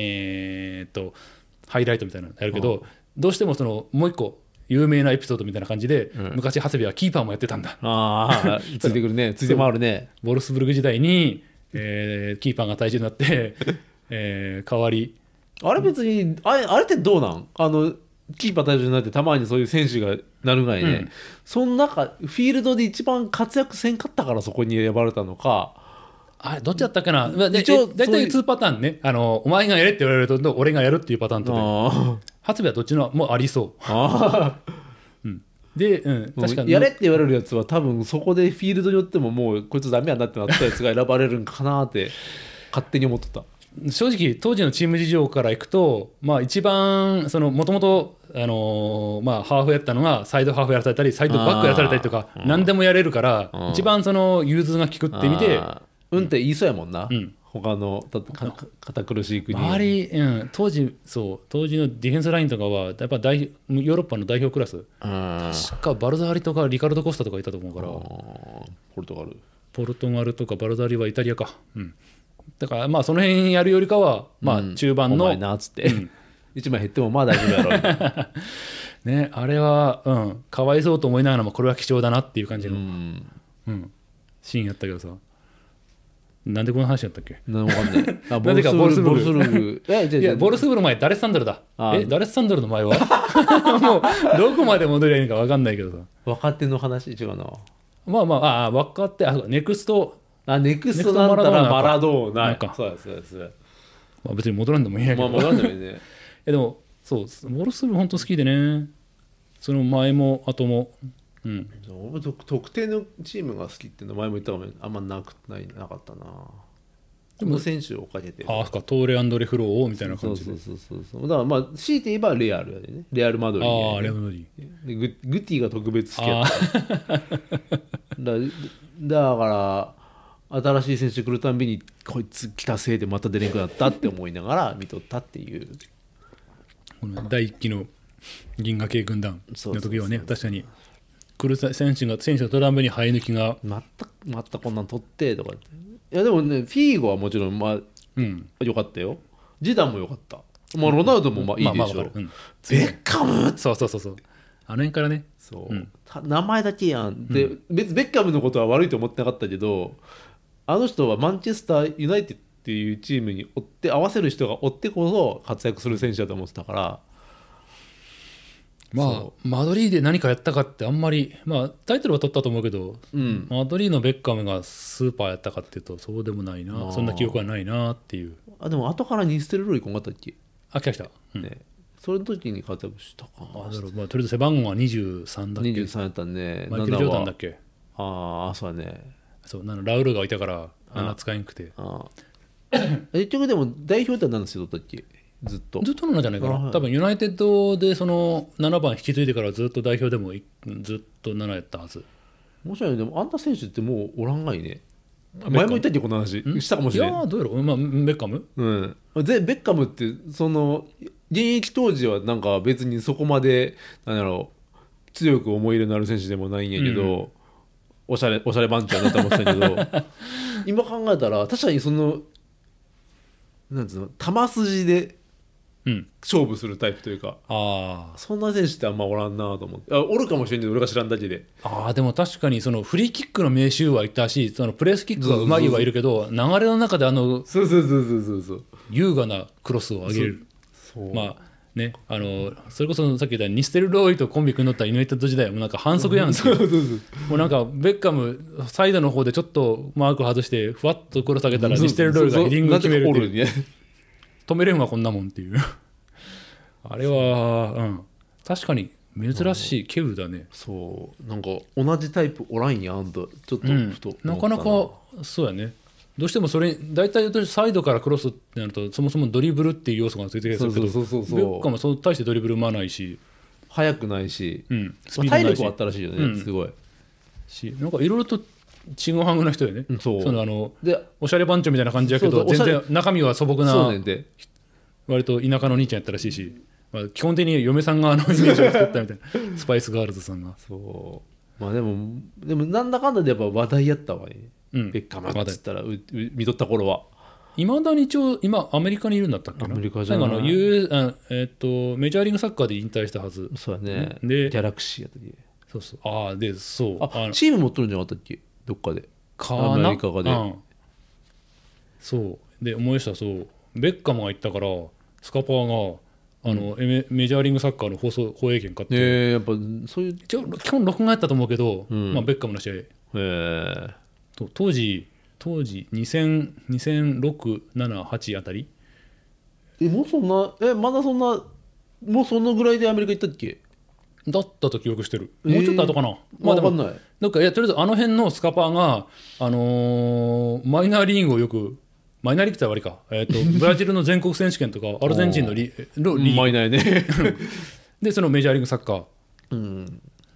ハイライトみたいなのやるけどどうしてもそのもう一個有名なエピソードみたいな感じで、昔長谷部はキーパーもやってたんだついてくるねついて回るねボルスブルグ時代に、キーパーが退場になって、代わりあれ別にあれってどうなんキーパー退場になってたまにそういう選手がなるがいね、その中フィールドで一番活躍せんかったからそこに選ばれたのかどっちだったかな大体2パターンねお前がやれって言われると俺がやるっていうパターンと長谷部はどっちのもありそうで、確かにやれって言われるやつは多分そこでフィールドによってももうこいつダメやなってなったやつが選ばれるんかなって勝手に思ってた正直当時のチーム事情からいくと、まあ、一番もともとハーフやったのがサイドハーフやらされたりサイドバックやらされたりとか何でもやれるから一番融通が利くってみてって言いそうやもんな、他の堅苦しい国周り、当時のディフェンスラインとかはやっぱヨーロッパの代表クラス確かバルザーリとかリカルド・コスタとかいたと思うからポルトガルとかバルザーリはイタリアか、だからまあその辺やるよりかは、まあ中盤のお前なっつって、1枚減ってもまあ大丈夫やろみたいなね、あれは、かわいそうと思いながらもこれは貴重だなっていう感じうの、 んシーンやったけどさ、なんでこの話やったっけ？ なんかわかんないあなぜかボルスブルグボルスブルグいや、ボルスブルグの前ダレスサンドルだ。ダレスサンドルの前はもうどこまで戻りゃいいのか分かんないけどさ、 若手の話違うなまあまあ、分かって、ネクスト、 ネクストなんたらママララドーナなんかそうですそうですまあ、別に戻らんでもいいんやけど、 まあ戻らないねでもそうボルスブルグ本当好きでね、その前も後も、 俺特定のチームが好きっていうの前も言ったかもあんまなかったなでも選手を追っかけてああそっか、トーレ・アンドレ・フローみたいな感じで、 そうだからまあ強いて言えばレアルやでねレアル・マドリーやでね、 レアル・マドリーでグティが特別好きやっただから新しい選手来るたんびにこいつ来たせいでまた出れなくなったって思いながら見とったっていうこの第一期の銀河系軍団の時はね、確かに来る選手のトランプに生え抜きがまたこんなん取ってとかっていやでもねフィーゴはもちろん良かったよジダンも良かったまあロナウドもまあいいでしょ、ベッカムそうあの辺からねそう、名前だけやんで、別にベッカムのことは悪いと思ってなかったけどあの人はマンチェスターユナイテッドっていうチームに合わせる人が追ってこそ活躍する選手だと思ってたからまあマドリーで何かやったかってあんまりまあタイトルは取ったと思うけど、マドリーのベッカムがスーパーやったかっていうとそうでもないな、そんな記憶はないなっていう。 でも後からニステルロイ来なかったっけ？ 来た、 ね、それの時に活躍したかな。 とりあえず背番号は23だっけ ？23やったね。 マイケル・ジョーダンだっけ？ そうだね。 そうラウルがいたから使いにくくて結局でも代表って何の人だったっけ？ずっとなんじゃないかな、多分ユナイテッドでその7番引き継いでからずっと代表でもずっと7やったはず。 面白いね。でもあんな選手ってもうおらんがいね。前も言ったっけこの話したかもしれない。 いやどうやろう、ベッカム、 ベッカムってその現役当時はなんか別にそこまでなんだろう強く思い入れのある選手でもないんやけど、おしゃれ番長になったと思ってたけど今考えたら確かにそのなんつうの球筋で勝負するタイプというか、そんな選手ってあんまおらんなと思って、おるかもしれんけど俺が知らんだけで。 でも確かにそのフリーキックの名手はいたし、そのプレスキックがうまいはいるけど、流れの中でそう優雅なクロスを上げる。まあね、それこそさっき言ったニステルロイとコンビ組んどったユナイテッド時代もなんか反則やんすよ。もうなんかベッカムサイドの方でちょっとマーク外してふわっとクロス上げたらニステルロイがヘディング決めるっていう、止めれんわこんなもんっていうあれは、確かに珍しいケウだね。 そうなんか同じタイプおらんやんとちょっとふとなかなかそうやね。どうしてもそれ大体サイドからクロスってなるとそもそもドリブルっていう要素がついてるけど、ベッカムは大してドリブルもないし速くないし、 体力はあったらしいよね、すごいなんかいろいろとちぐはぐな人でね、 でおしゃれ番長みたいな感じやけど全然中身は素朴な割と田舎の兄ちゃんやったらしいし、基本的に嫁さんがイメージを作ったみたいなスパイスガールズさんがでもなんだかんだでやっぱ話題やったわね、ベッカムっつったら見とった頃はいまだに一応今アメリカにいるんだったっけな。 アメリカじゃないメジャーリーグサッカーで引退したはず。 そうやね。でギャラクシーやったっけ。チーム持っとるんじゃなかったっけどっかでアメリカで、 そうで思い出した。そうベッカムが行ったからスカパーがメジャーリーグサッカーの放映権買って、 やっぱそういう基本録画やったと思うけど、ベッカムの試合当時2006、7、8あたりもうそんなまだそんなもうそのぐらいでアメリカ行ったっけだったと記憶してる。もうちょっと後かな。 分かんない。 なんかとりあえずあの辺のスカパーが、マイナーリーグをよくマイナーリーグって悪いか、ブラジルの全国選手権とかアルゼンチンのリーグマイナーねでそのメジャーリーグサッカー、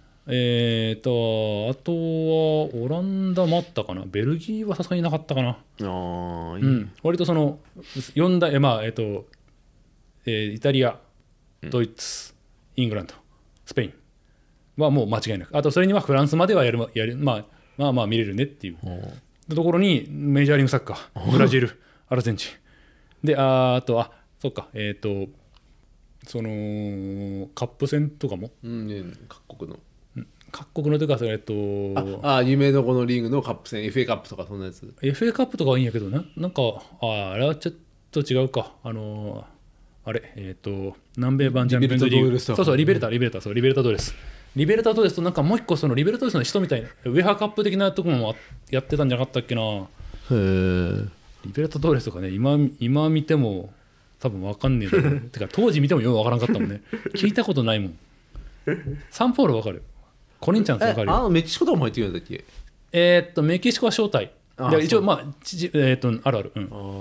あとはオランダもあったかな。ベルギーはさすがになかったかな。割とその4大イタリア、ドイツ、イングランド、スペインはもう間違いなく、あとそれにはフランスまではやるまあ見れるねっていうところにメジャーリーグサッカーブラジル、アルゼンチンでそっかそのカップ戦とかもうんね、各国の各国のというか夢のこのリーグのカップ戦 FA カップとかそんなやつ。 FA カップとかはいいんやけどなんかあれはちょっと違うかあれ南米版チャンピオンズリーグそうリベルタドレスとなんかもう一個そのリベルタドレスの人みたいなウェハーカップ的なところもやってたんじゃなかったっけな。 へえ。 リベルタドレスとかね今見ても多分分かんねえだろうてか当時見てもよく分からんかったもんね聞いたことないもん。サンポール分かる、コリンチャンス分かるよ。 メキシコとかも入ってくるんだっけ。 メキシコは招待で一応まああるある、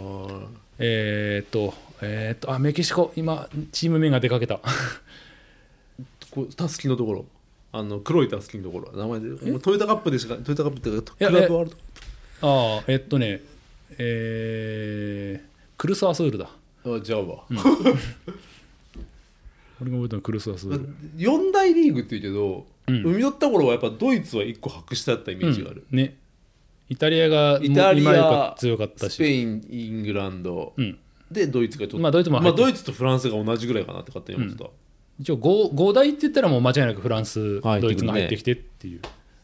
メキシコ今チーム名が出かけたたすきのところ黒いたすきのところ名前でトヨタカップでしかトヨタカップっていうかクラブワールドクルスアスールだ。 じゃあわ、 俺が覚えたのクルスアスール。 4大リーグっていうけど、生み取った頃はやっぱドイツは1個白してあったイメージがある、 ね。イタリアが今より強かったしスペインイングランド、でドイツがちょっとドイツとフランスが同じぐらいかなって勝手に思ってた、 一応 5大って言ったらもう間違いなくフランス、ドイツが入ってきてっていう、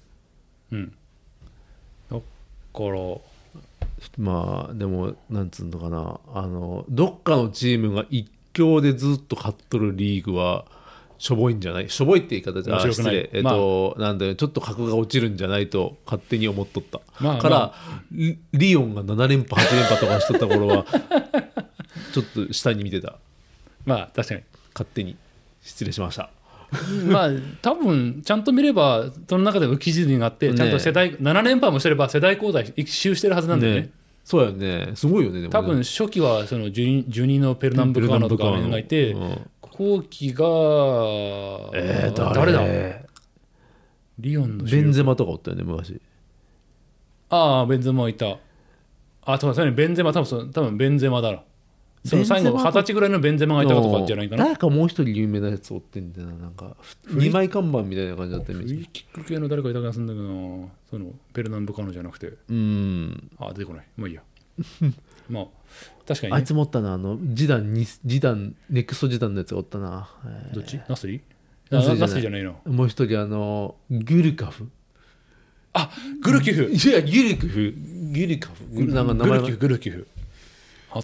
だからまあでもなんつうのかなどっかのチームが一強でずっと勝っとるリーグはしょぼいんじゃない、しょぼいって言い方じゃ失礼、なんでちょっと格が落ちるんじゃないと勝手に思っとった、からリオンが7連覇8連覇とかしとった頃はちょっと下に見てた。 まあ確かに勝手に失礼しました。 まあ多分ちゃんと見ればその中でも記事になってちゃんと世代、7連覇もしてれば世代交代一周してるはずなんだよね。 そうやね、すごいよね。でもね多分初期はそのジュニのペルナンブカーノとかがいて、後期が誰だ、リオンのベンゼマとかおったよね昔。 ベンゼマいた。そうだね、ベンゼマ多分ベンゼマだな。その最後20歳ぐらいのベンゼマがいたかとかじゃないかな。 誰かもう一人有名なやつおってんだよな、なんか2枚看板みたいな感じだったイメージ。 フリーキック系の誰かいた気がするんだけどな、そのペルナンブカーノじゃなくて。出てこない。もういいや。まあ確かに、ね、 あいつもおったな、ジダンネクストジダンのやつがおったな。 どっち？ナスリじゃないの。 もう一人ギュルカフ。 グルキフ。 いやギルカフ。なんか名前グルキフ。あった。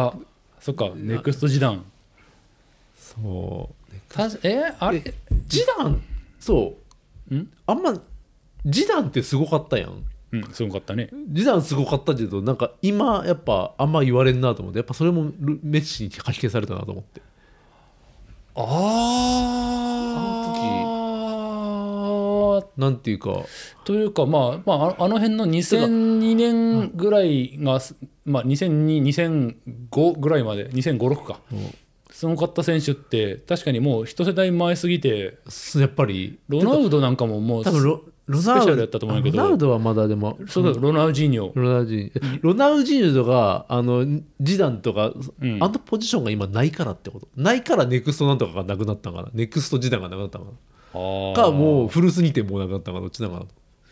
そっか、ネクストジダン。 そうあれジダン、そうあんまジダンってすごかったやん。 すごかったね。 ジダンすごかったけど、なんか今やっぱあんま言われんなと思って、やっぱそれもメッシに書き消されたなと思って。なんていうかというか、あの辺の2002年ぐらいが、2002、2005ぐらいまで、2005、6か、すごかった選手って確かにもう一世代前すぎて、 やっぱりロナウドなんかももう多分スペシャルやったと思うけど、 ロナウドはまだでもロナウジーニョとかジダンとか、ポジションが今ないからってこと、ないからネクストなんとかがなくなったのかな、ネクストジダンがなくなったのかな、かもう古すぎてもうなくなったのか、どっちなのかな。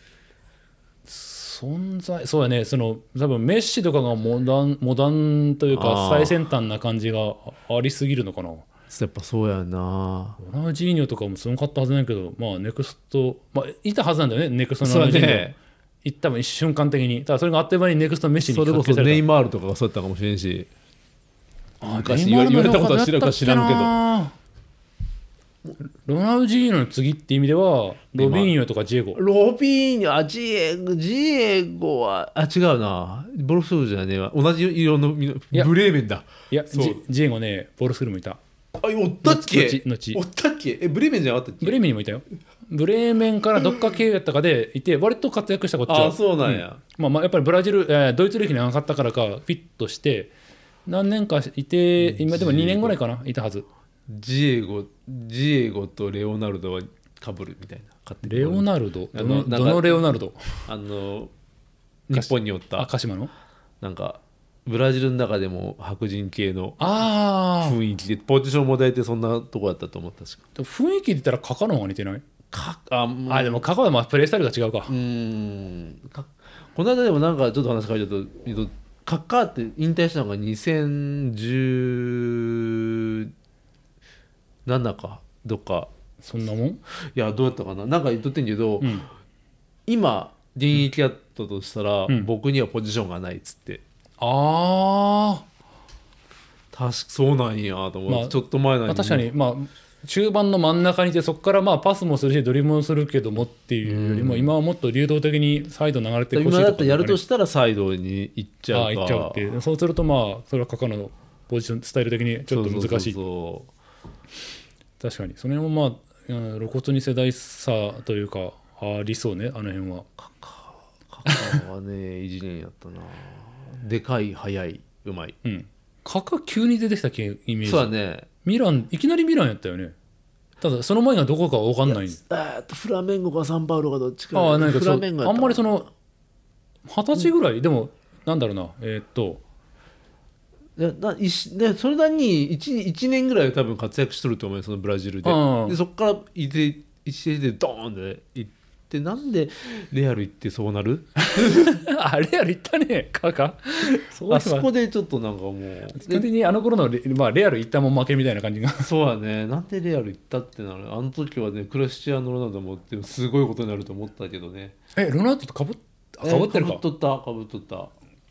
そうやね、多分メッシとかがモダンというか最先端な感じがありすぎるのかな。 やっぱそうやな。 ロナウジーニョとかもすごかったはずないけど、ネクスト、いたはずなんだよね、ネクストのロナウジーニョ。多分瞬間的に。ただそれがあっという間にネクストメッシにそれこそネイマールとかがそうやったかもしれんし、昔言われたことは知らんけど、 ロナウジーニョの次って意味ではロビーニョとかジエゴ。 ジエゴは違うな、ボルフスブルじゃねえわ、同じ色のブレーメンだ。 いやジエゴね、ボルフスブルもいた。 おったっけ？ 後おったっけ？ブレーメンじゃなかったっけ？ ブレーメンにもいたよ。ブレーメンからどっか経由やったかでいて、割と活躍したこっちは。 そうなんや。 やっぱりドイツ歴に上がったからかフィットして何年かいて、今でも2年ぐらいかないたはず。 ジエゴとレオナルドはかぶるみたいな。 レオナルド？どのレオナルド？ 日本におった鹿島のなんかブラジルの中でも白人系の雰囲気で、ポジションも大体そんなとこだったと思った。確か雰囲気で言ったらカカの方が似てない？でもカカはプレースタイルが違うか。 この間でもなんかちょっと話変えちゃうと、カッカーって引退したのが2010 7かどっか、 そんなもん。 いやどうやったかな、なんか言っとってんけど、 うん今現役やったとしたら、 うん僕にはポジションがないっつって、 あ確かそうなんやと思って、 まあちょっと前なあ、 のに確かにまあ中盤の真ん中にいて、そこからまあパスもするしドリブルもするけどもっていうよりも、今はもっと流動的にサイド流れてほしいとか今だったらやるとししたらサイドに行っちゃうか、 行っちゃうっていう、そうするとまあそれはカカのポジションスタイル的にちょっと難しい。 そうそうそう確かにそれもまあ露骨に世代差というかありそうね、あの辺は。 カカはね異次元やったな。でかい速いうまい。 うんカカ急に出てきたイメージ。 そうだね。 ミランいきなりミランやったよね。ただその前がどこかは分かんない。 フラメンゴかサンパウロかどっちか。 ああ、なんかフそうラメンゴやったあんまりその20歳ぐらい、でもなんだろうな、 それなりに 1年ぐらいは多分活躍してると思うよ、そのブラジルで。 うんでそこから一年でドーンで行って、なんでレアル行ってそうなるあれやりったね、カカ。そうあそこでちょっとなんかもう基本的にあの頃のまあ、レアル行ったもん負けみたいな感じが。 そうだね、なんでレアル行ったってなる。あの時はねクリスチアーノ・ロナウドもってすごいことになると思ったけどね。 ロナウドとかぶってるか。 かぶっとった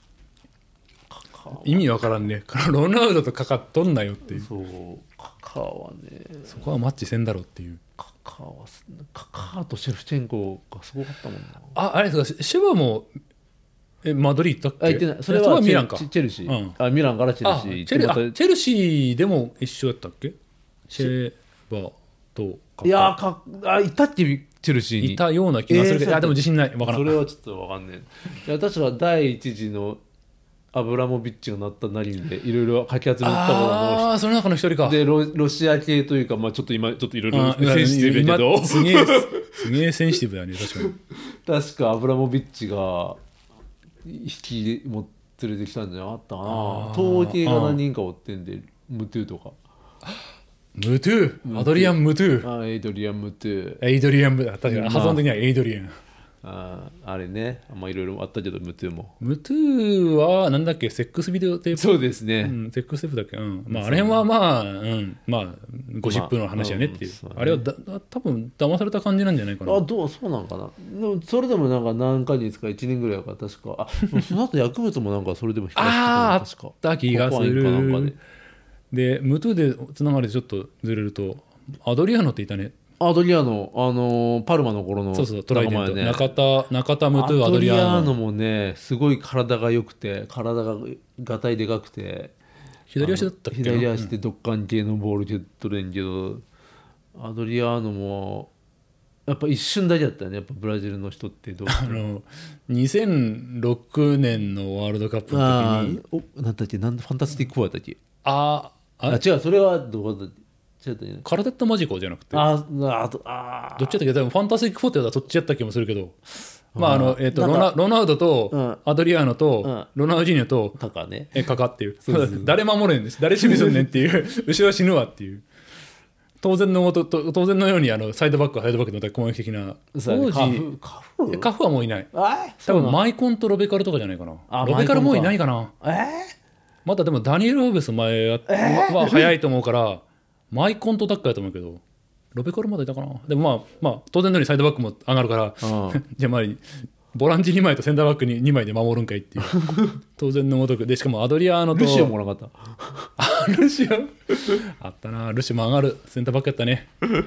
意味わからんね。ロナウドとカカとんなよっていう。 そうカカはね、 そこはマッチせんだろうっていう。 カカとシェフチェンコがすごかったもんな。 あれですか、シェバもマドリー行ったっけ。 行ってない。それはミランか。 チェルシー、 うんミランからチェルシー行ってまたチェルシーでも一緒やったっけ、シェバとカカ。 いやいたっけチェルシーにいたような気がするけど、 そうでも自信ない、わからん。 それはちょっとわかんない。いや確か第一次のアブラモビッチがなったなりでいろいろかき集めたことああ、その中の一人か。 でロシア系というか、まあ、ちょっと今ちょっといろいろあセンシティブやけど今すげえセンシティブだね、確かに。 確かアブラモビッチが引きも連れてきたんじゃなかったかな。東系が何人か追ってんで、ムトゥとかムトゥアドリアン・ムトゥエイドリアン・ムトゥエイドリアン・確かに発音的にはエイドリアン。 あれね、まあいろいろあったけどムトゥも。 ムトゥはなんだっけ、セックスビデオテープ。 そうですね、 セックステープだっけ。まああれはまあ、まあゴシップの話やねっていう。あれは多分騙された感じなんじゃないかな。 そうなんかな。でもそれでもなんか何ヶ月か1年ぐらいか確か。でもその後薬物もなんかそれでも引き出してあ確かった気がすコカインかなんかる。でムトゥでつながりでちょっとずれるとアドリアーノっていたね。 アドリアーノ、パルマの頃のそうトライデント、 ね、 中田ムトゥアドリアーノもねすごい体が良くて、体ががたいでかくて、 左足だったっけな。 左足でドッカン系のボール蹴っとるんけど、アドリアーノもやっぱ一瞬だけだったね、やっぱブラジルの人ってどう 2006年のワールドカップの時になんだっけ、ファンタスティック4だったっけ。 違う、それはどこだっけ。 カラテットマジコじゃなくて、どっちやったっけ。でもファンタスティック4ってやったらそっちやった気もするけど、まあロナウドとアドリアーノとロナウジーニョとカカっていう、誰守れんです、誰守備すんねんっていう後ろは死ぬわっていう、当然のようにサイドバックはサイドバックの攻撃的な。当時カフはもういない。多分マイコンとロベカルとかじゃないかな。ロベカルもういないかな。まだでもダニエル・オーベス前は早いと思うから、マイコンとタッカーやと思うけど、ロベカルまだいたかな。でもまあ当然のようにサイドバックも上がるからじゃあまあボランチ2枚とセンターバックに2枚で守るんかいっていう当然のごとくで、しかもアドリアーノとルシオもなかった。 ルシオあったな。ルシオも上がるセンターバックやったね。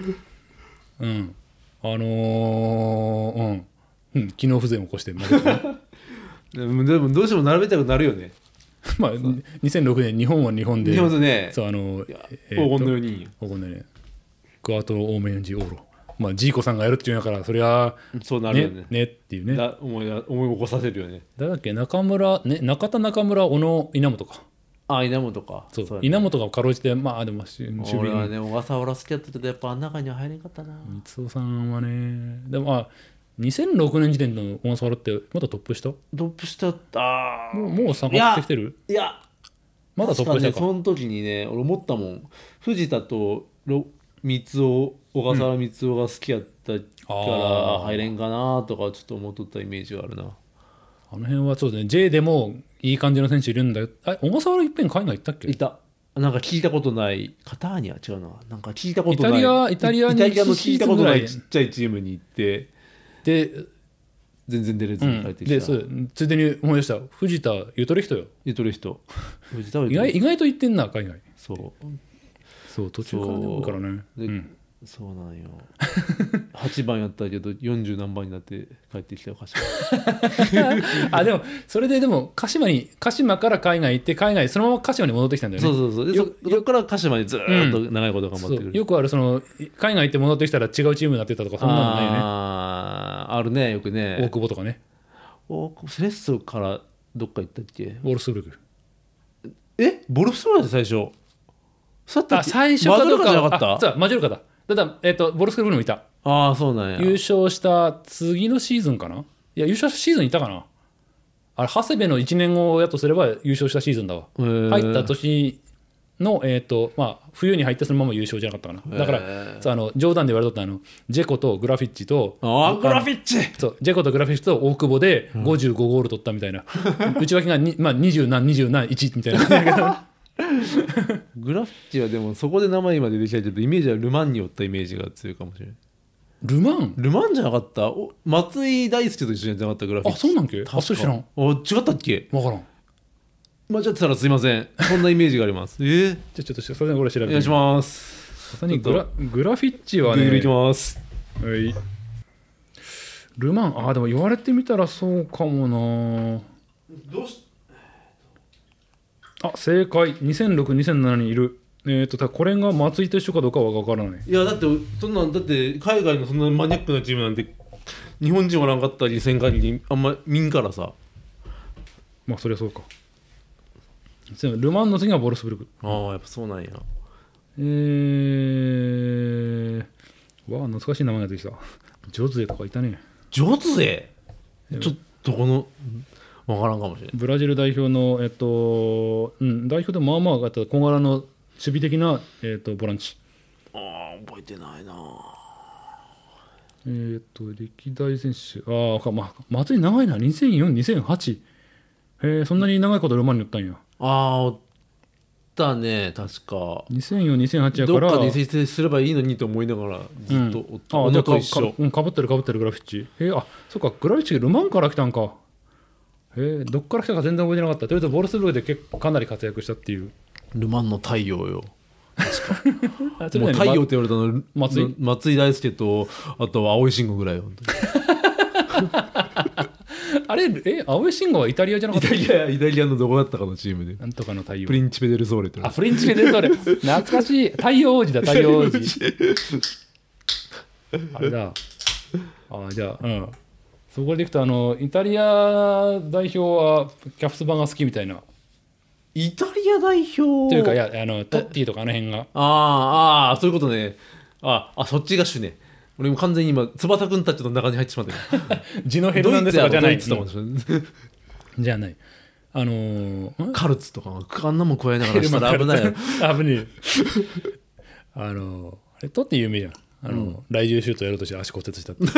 機能不全を起こしてでもどうしても並べたくなるよね。 まあ2006年日本は日本で、 日本でね、 そう黄金の4人、 黄金のね、クワトロオーメンジオーロ、まあジーコさんがやるっていうんだから、それはそうなるよね。 ねっていうね。 思い起こさせるよね。 誰だっけ、中田中村小野稲本か。 稲本か。 そう稲本がかろうじて、まあでも守備。 俺はね小笠原好きやったけどやっぱあん中には入れんかったな。 三尾さんはね、でも2006年時点の小笠原ってまだトップ下？ トップ下もう下がってきてる？ いやまだトップ下か。 その時にね俺思ったもん。藤田と小笠原光雄が好きやったから入れんかなとかちょっと思っとったイメージがあるな。 あの辺はそうですね。J でもいい感じの選手いるんだよ。小笠原いっぺん海外行ったっけ？ いた。 なんか聞いたことないカターニャ違うな、なんか聞いたことないイタリアにの聞いたことない 1 ちっちゃいチームに行ってで全然出れずに帰ってきた、 でそうついでに思い出した藤田ゆとり人よ。 言うとる人藤田は意外と行ってんな海外。 そう途中から出るからね。 で、そうなんよ8番やったけど40何番になって帰ってきたよ鹿島でもそれででも鹿島から海外行って海外そのまま鹿島に戻ってきたんだよね。 そうでそこから鹿島にずーっと長いこと頑張ってくる、 よくあるその海外行って戻ってきたら違うチームになってたとかそんなのないよね。 あるねよくね。 大久保とかね。 セレッソからどっか行ったっけ。 ウォルスブルク。 ボルフスブルクって最初最初かどうかマジョルカじゃなかった。 マジョルカだ。ボルスブルクにもいた。 そうなんや。 優勝した次のシーズンかな。いや優勝したシーズンいたかな。あれ長谷部の1年後やとすれば優勝したシーズンだわ。入った年の冬に入ってそのまま優勝じゃなかったかな。だから冗談で言われとったジェコとグラフィッチとグラフィッチそうジェコとグラフィッチと大久保で55ゴール取ったみたいな、内訳が20何1みたいなグラフィッチはでもそこで名前今出てきたけどイメージはルマンに寄ったイメージが強いかもしれない。ルマンじゃなかった。松井大輔と一緒にやってなかったグラフィッチ。 そうなんけ。それ知らん。 違ったっけ。 分からん。 間違ってたらすいません。そんなイメージがあります。 じゃあちょっとそれでこれ調べてお願いします。 まさにグラフィッチはね。 いきます。 はい。ルマンでも言われてみたらそうかもな。正解。2006、2007にいる。これが松井と一緒かどうかは分からない。 いやだって海外のそんなマニアックなチームなんて日本人おらんかったりせん限りあんま見んからさ。 そりゃそうか。ルマンの次はボルスブルク。 やっぱそうなんや。 懐かしい名前が出てきた。ジョズエとかいたね。 ジョズエちょっと分からんかもしれない。 ブラジル代表の代表でまあまあがった小柄の守備的な、ボランチ。 覚えてないな。 歴代選手松井長いな。2004、2008。そんなに長いことルマンに寄ったんや。 おったね確か。 2004、2008やから。 どっかで移籍すればいいのにと思いながらずっとおった。 じゃあかぶってるグラフィッチ。そっかグラフィッチルマンから来たんか。どっから来たか全然覚えてなかった。とりあえずボルスブルクでかなり活躍したっていう。 ルマンの太陽よ確かもう太陽って言われたの松井大輔とあとは青井慎吾ぐらいよあれ青井慎吾はイタリアじゃなかった。 イタリアのどこだったかのチームでなんとかの太陽プリンチペデルソーレって。 プリンチペデルソーレ懐かしい。太陽王子だ太陽王子あれだ。じゃあそこでいくとイタリア代表はキャプツバが好きみたいな。 イタリア代表というかトッティとかあの辺がそういうことね。そっちが主ね。俺も完全に今翼くんたちの中に入ってしまったジノヘルナンデスとかじゃない。じゃない。 カルツとかあんなもん加えながらしたら危ないよ。 危ねえ。あれトッティ有名じゃん。来獣シュートやろうとして足骨折したって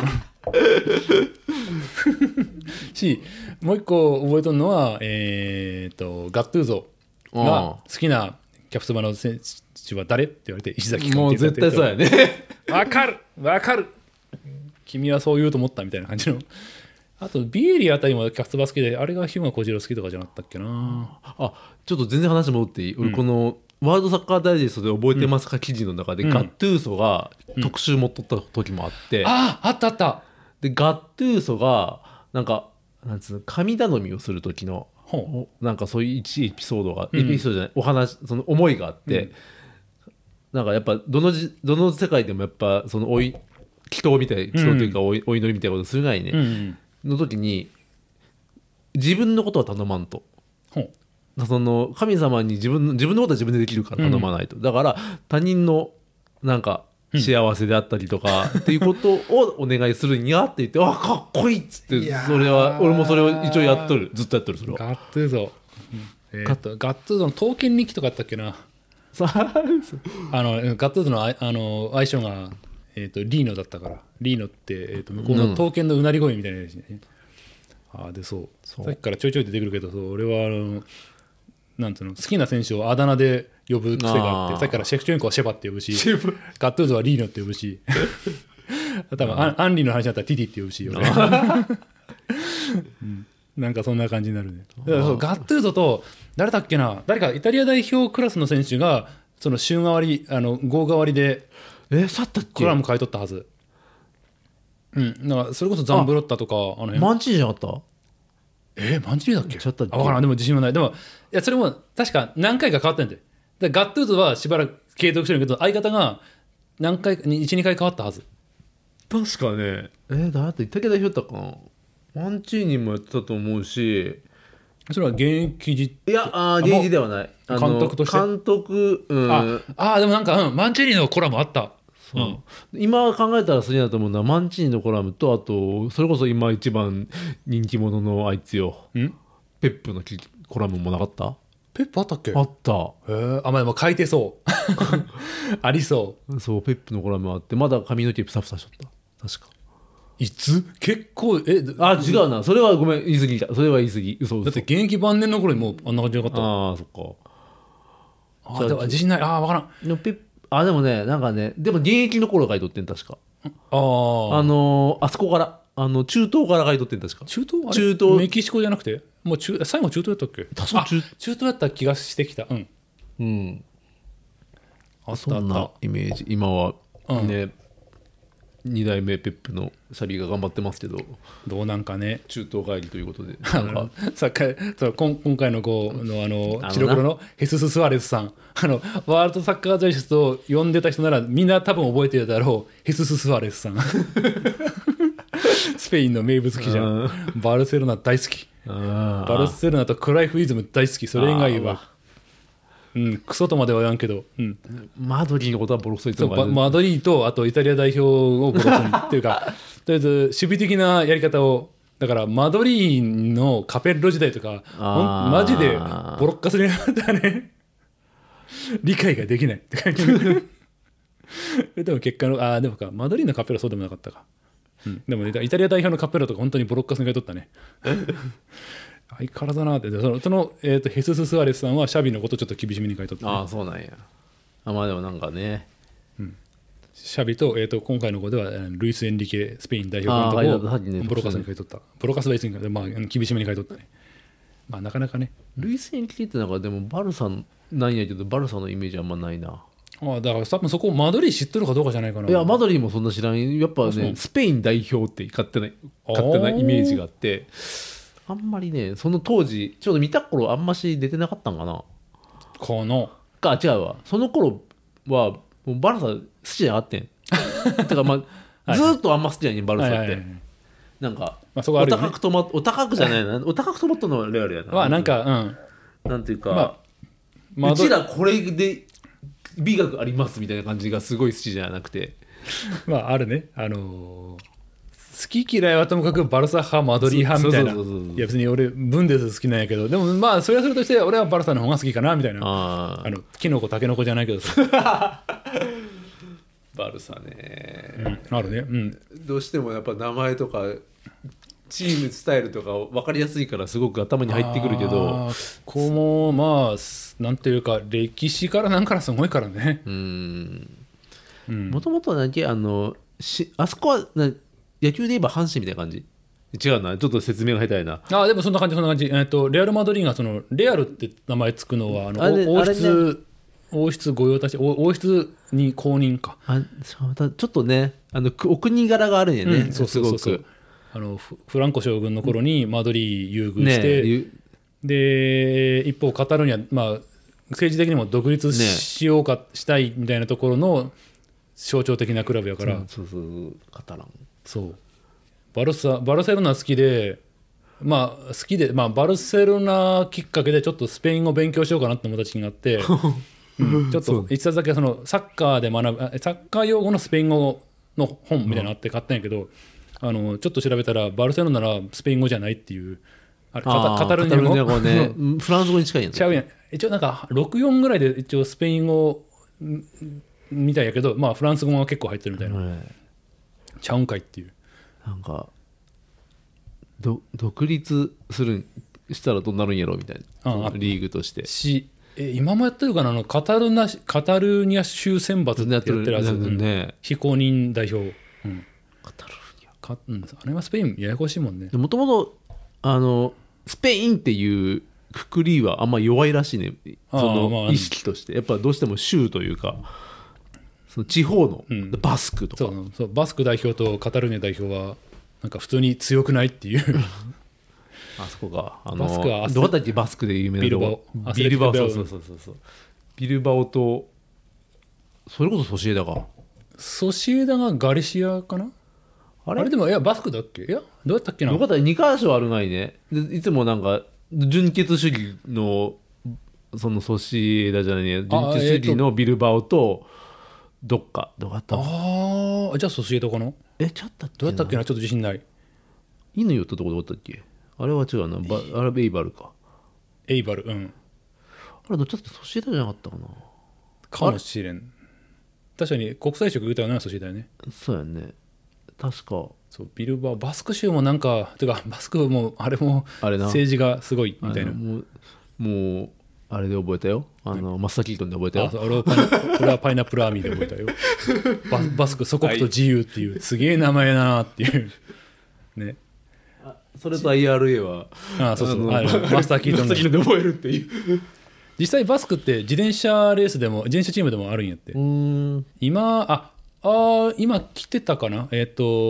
し、もう一個覚えとるのはガットゥーゾが好きなキャプツバの選手は誰って言われて石崎君ってもう絶対そうやね。 わかる君はそう言うと思ったみたいな感じの。あとビエリあたりもキャプツバ好きで、あれが日向小次郎好きとかじゃなかったっけな。 ちょっと全然話戻っていい。俺このワールドサッカーダイジェストで覚えてますか、記事の中でガットゥーソが特集持っとった時もあって、 あったでガットゥーソがなんつうの神頼みをする時のなんかそういう一エピソードが、エピソードじゃないお話、その思いがあって、なんかやっぱどの世界でもやっぱその祈祷というかお祈りみたいなことするがいね、の時に自分のことは頼まんと。その神様に自分のことは自分でできるから頼まないと、だから他人のなんか幸せであったりとか、っていうことをお願いするんやって言ってかっこいいっつって、それは俺もそれを一応やっとる、ずっとやっとる。それはガッツーゾ、ガッツーゾの刀剣日記とかあったっけな。ガッツーゾの相性がリーノだったから、リーノって、向こうの刀剣のうなり声みたいなやつね。でさっきからちょいちょい出てくるけど、俺はなんつうの好きな選手をあだ名で呼ぶ癖があってさっきからシェフチェンコはシェバって呼ぶしガットゥーゾはリーノって呼ぶし多分アンリの話だったらティティって呼ぶし俺、うん、なんかそんな感じになるね。だからそうガットゥーゾと誰だっけな誰かイタリア代表クラスの選手がその週替わり号替わりで去ったっけコラム買い取ったはず。だからそれこそザンブロッタとか辺マンチーニじゃなかった？ マンチリだっけ？ ちょっと分からんでも自信はない。でもいやそれも確か何回か変わったんで。でガットゥーズはしばらく継続してるけど相方が何回か 1,2 回変わったはず。 確かね誰だってイタリア代表だったかな。マンチーニもやってたと思うしそれは現役時いや現役ではない監督として監督、 でもなんか、マンチェリーのコラムあった。 今考えたらそれだと思うのはマンチーニのコラムとあとそれこそ今一番人気者のあいつよペップのコラムもなかった？ ペップあったっけ？ あった。 まあでも書いてそうありそう。 そうペップのコラムあってまだ髪の毛ふさふさしとった確か。 いつ？結構違うなそれはごめん言い過ぎた。それは言い過ぎ嘘だって現役晩年の頃にもうあんな感じじゃなかった。 そっか。 でも自信ない分からん。 でもねなんかねでも現役の頃書いとってん確か。あそこから中東から書いとってん確か。 中東メキシコじゃなくてもう最後中東やったっけ？中東やった気がしてきた。 そんなイメージ。今はね、2代目ペップのシャビが頑張ってますけどどうなんかね中東帰りということで今回の白黒のヘスス・スアレスさんワールドサッカージャーナリストを呼んでた人ならみんな多分覚えてるだろうヘスス・スアレスさんスペインの名物記者バルセロナ大好き。バルセロナとクライフイズム大好き。それ以外はクソとまでは言わんけど、 マドリーのことはボロクソ言ってた。マドリーとあとイタリア代表をボロクソにっていうかとりあえず守備的なやり方をだからマドリーのカペッロ時代とかマジでボロッカスになったね理解ができないって感じでも結果のでもかマドリーのカペッロそうでもなかったか、でもイタリア代表のカペッロとか本当にボロッカスに書いとったね相変わらずだなってそのヘスス・スアレスさんはシャビのことちょっと厳しめに書いとった、ね、 そうなんや。まあでもなんかね、 シャビと、今回の子ではルイス・エンリケスペイン代表監督をボロカスに書いとった。ボロカスは別に、厳しめに書いとったね。なかなかねルイス・エンリケってなんかでもバルサなんやけどバルサのイメージあんまないな。 だから多分そこマドリー知ってるかどうかじゃないかな。 いやマドリーもそんな知らん。やっぱねスペイン代表って勝手なイメージがあってあんまりねその当時ちょうど見た頃あんまし出てなかったんかな違うわ。その頃はもうバルサ好きじゃなかったんだからずーっとあんま好きじゃないバルサって、なんか、 そこあるよね、 お高くじゃないなお高く止まったのはレアルやな。 なんかなんていうか、うちらこれで美学ありますみたいな感じがすごい好きじゃなくてあるね好き嫌いはともかくバルサ派マドリー派みたいな。いや別に俺ブンデス好きなんやけどでもそれはそれとして俺はバルサの方が好きかなみたいな。キノコタケノコじゃないけどさバルサね、 あるね、 どうしてもやっぱ名前とかチームスタイルとか分かりやすいからすごく頭に入ってくるけどこうもなんていうか歴史からなんからすごいからね。 もともとあそこは野球で言えば阪神みたいな感じ違うなちょっと説明が下手やな。 でもそんな感じ。レアル・マドリーがレアルって名前つくのは王室御用達王室に公認か。 ちょっとねお国柄があるんやね、すごくフランコ将軍の頃にマドリー優遇して、で一方カタルーニャ、政治的にも独立しようかしたいみたいなところの象徴的なクラブやから。 カタランバルセロナ好きでバルセロナきっかけでちょっとスペイン語勉強しようかなって思った時期があってちょっと一冊だけサッカー用語のスペイン語の本みたいなのあって買ったんやけど、ちょっと調べたらバルセロナならスペイン語じゃないっていうカタルーニャ語ねフランス語に近いんやちゃうやん。一応なんか64ぐらいで一応スペイン語みたいやけどフランス語が結構入ってるみたいな、ちゃうんかいっていう。 なんか独立するしたらどうなるんやろみたいな、 ああリーグとして今もやってるかな、カタルニア州選抜ってやってるやつ、 ね、 非公認代表、 カタルニアあれはスペインややこしいもんね。 アもともとスペインっていうくくりはあんま弱いらしいね、その意識として。やっぱどうしても州というかその地方のバスクとか、 そうバスク代表とカタルーニャ代表はなんか普通に強くないっていうあそこがバスクはどこだっけ、バスクで有名なとこビルバオ、そうビルバオと、それこそソシエダか、 ソシエダがガリシアかな、あれでもいやバスクだっけ、いやどうやったっけな、 どこだ2か所あるないね。でいつもなんか純血主義のそのソシエダじゃないね、純血主義のビルバオとどこあったの、 じゃあソシエダかな、 ちょっとどうやったっけな、ちょっと自信ない。 犬寄ったとこどこだったっけ、あれは違うな、あれベイバルか、 エイバル、 あれどっちだってソシエダじゃなかったかな、 かもしれん。確かに国際色歌うのはソシエダよね。 そうやね、確か。 そうビルバオ、バスク州もなんかてかバスクもあれもあれな政治がすごいみたいな。 もうあれで覚えたよ、マッサキートンで覚えたよ。 俺はパイナップルアーミーで覚えたよバスク祖国と自由っていうすげえ名前だなっていうね。 それと IRA はそうマスターキートンで覚えるっていう実際バスクって自転車レースでも自転車チームでもあるんやって。今来てたかな、名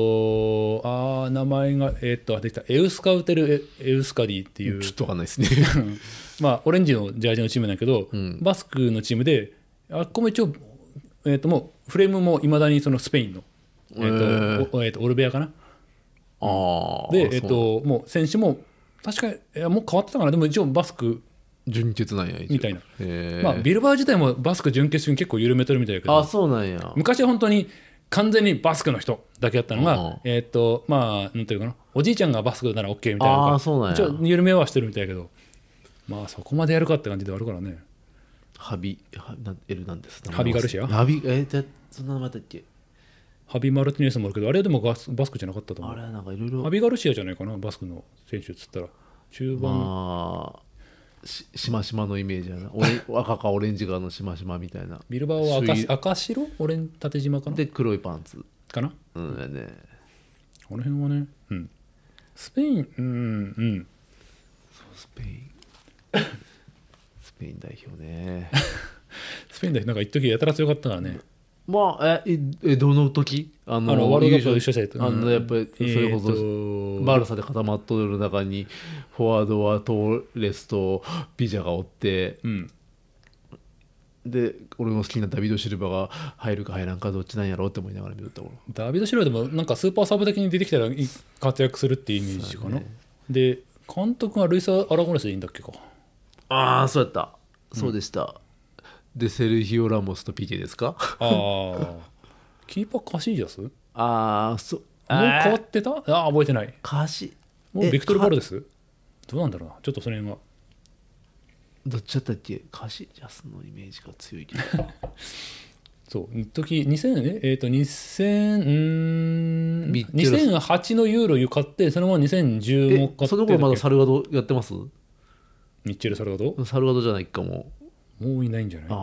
前ができたエウスカウテルエウスカディっていうちょっとわかんないですねまあオレンジのジャージのチームなんだけど、バスクのチームであっこも一応、もうフレームもいまだにそのスペインの、オルベアかな。でもう選手も確かにもう変わってたかな、でも一応バスク純血なんやみたいな。ビルバー自体もバスク準決勝に結構緩めてるみたいだけど、 そうなんや。 昔は本当に完全にバスクの人だけやったのが、なんていうかな、おじいちゃんがバスクなら OK みたいな、一応緩めはしてるみたいだけど、まあそこまでやるかって感じではあるからね。 エルなんです。 ハビガルシア、 そんな名前だっけ。 ハビ・マルティネスもあるけど、あれでもバスクじゃなかったと思う。 なんかいろいろハビガルシアじゃないかな、バスクの選手っつったら中盤、 しましまのイメージやな赤かオレンジかのしましまみたいな。 ビルバオは赤白縦縞かなで黒いパンツかな、 ね、 この辺はね、スペイン、 スペイン代表ねスペイン代表なんか一時やたら強かったからね。 まあどの時ワールドカップで一緒したやつ、 やっぱりそれこそバルサで固まっとる中にフォワードはトーレスとビジャがおって、で俺の好きなダビド・シルバが入るか入らんかどっちなんやろうって思いながら見とったもん。 ダビド・シルバでもなんかスーパーサブ的に出てきたら活躍するっていうイメージかな、で監督がルイス・アラゴネスでいいんだっけか。 そうやった、そうでした。でセルヒオ・ラモスとピケですか。 キーパーカシージャス、もう変わってた、覚えてない。もうビクトル・バルデスどうなんだろうな、ちょっとその辺はどっちだったっけ。カシージャスのイメージが強いけどそう時2008のユーロ買って、そのまま2010も買って。 その頃まだサルガドやってます。 ミッチェル・サルガドじゃないかも。 もういないんじゃない。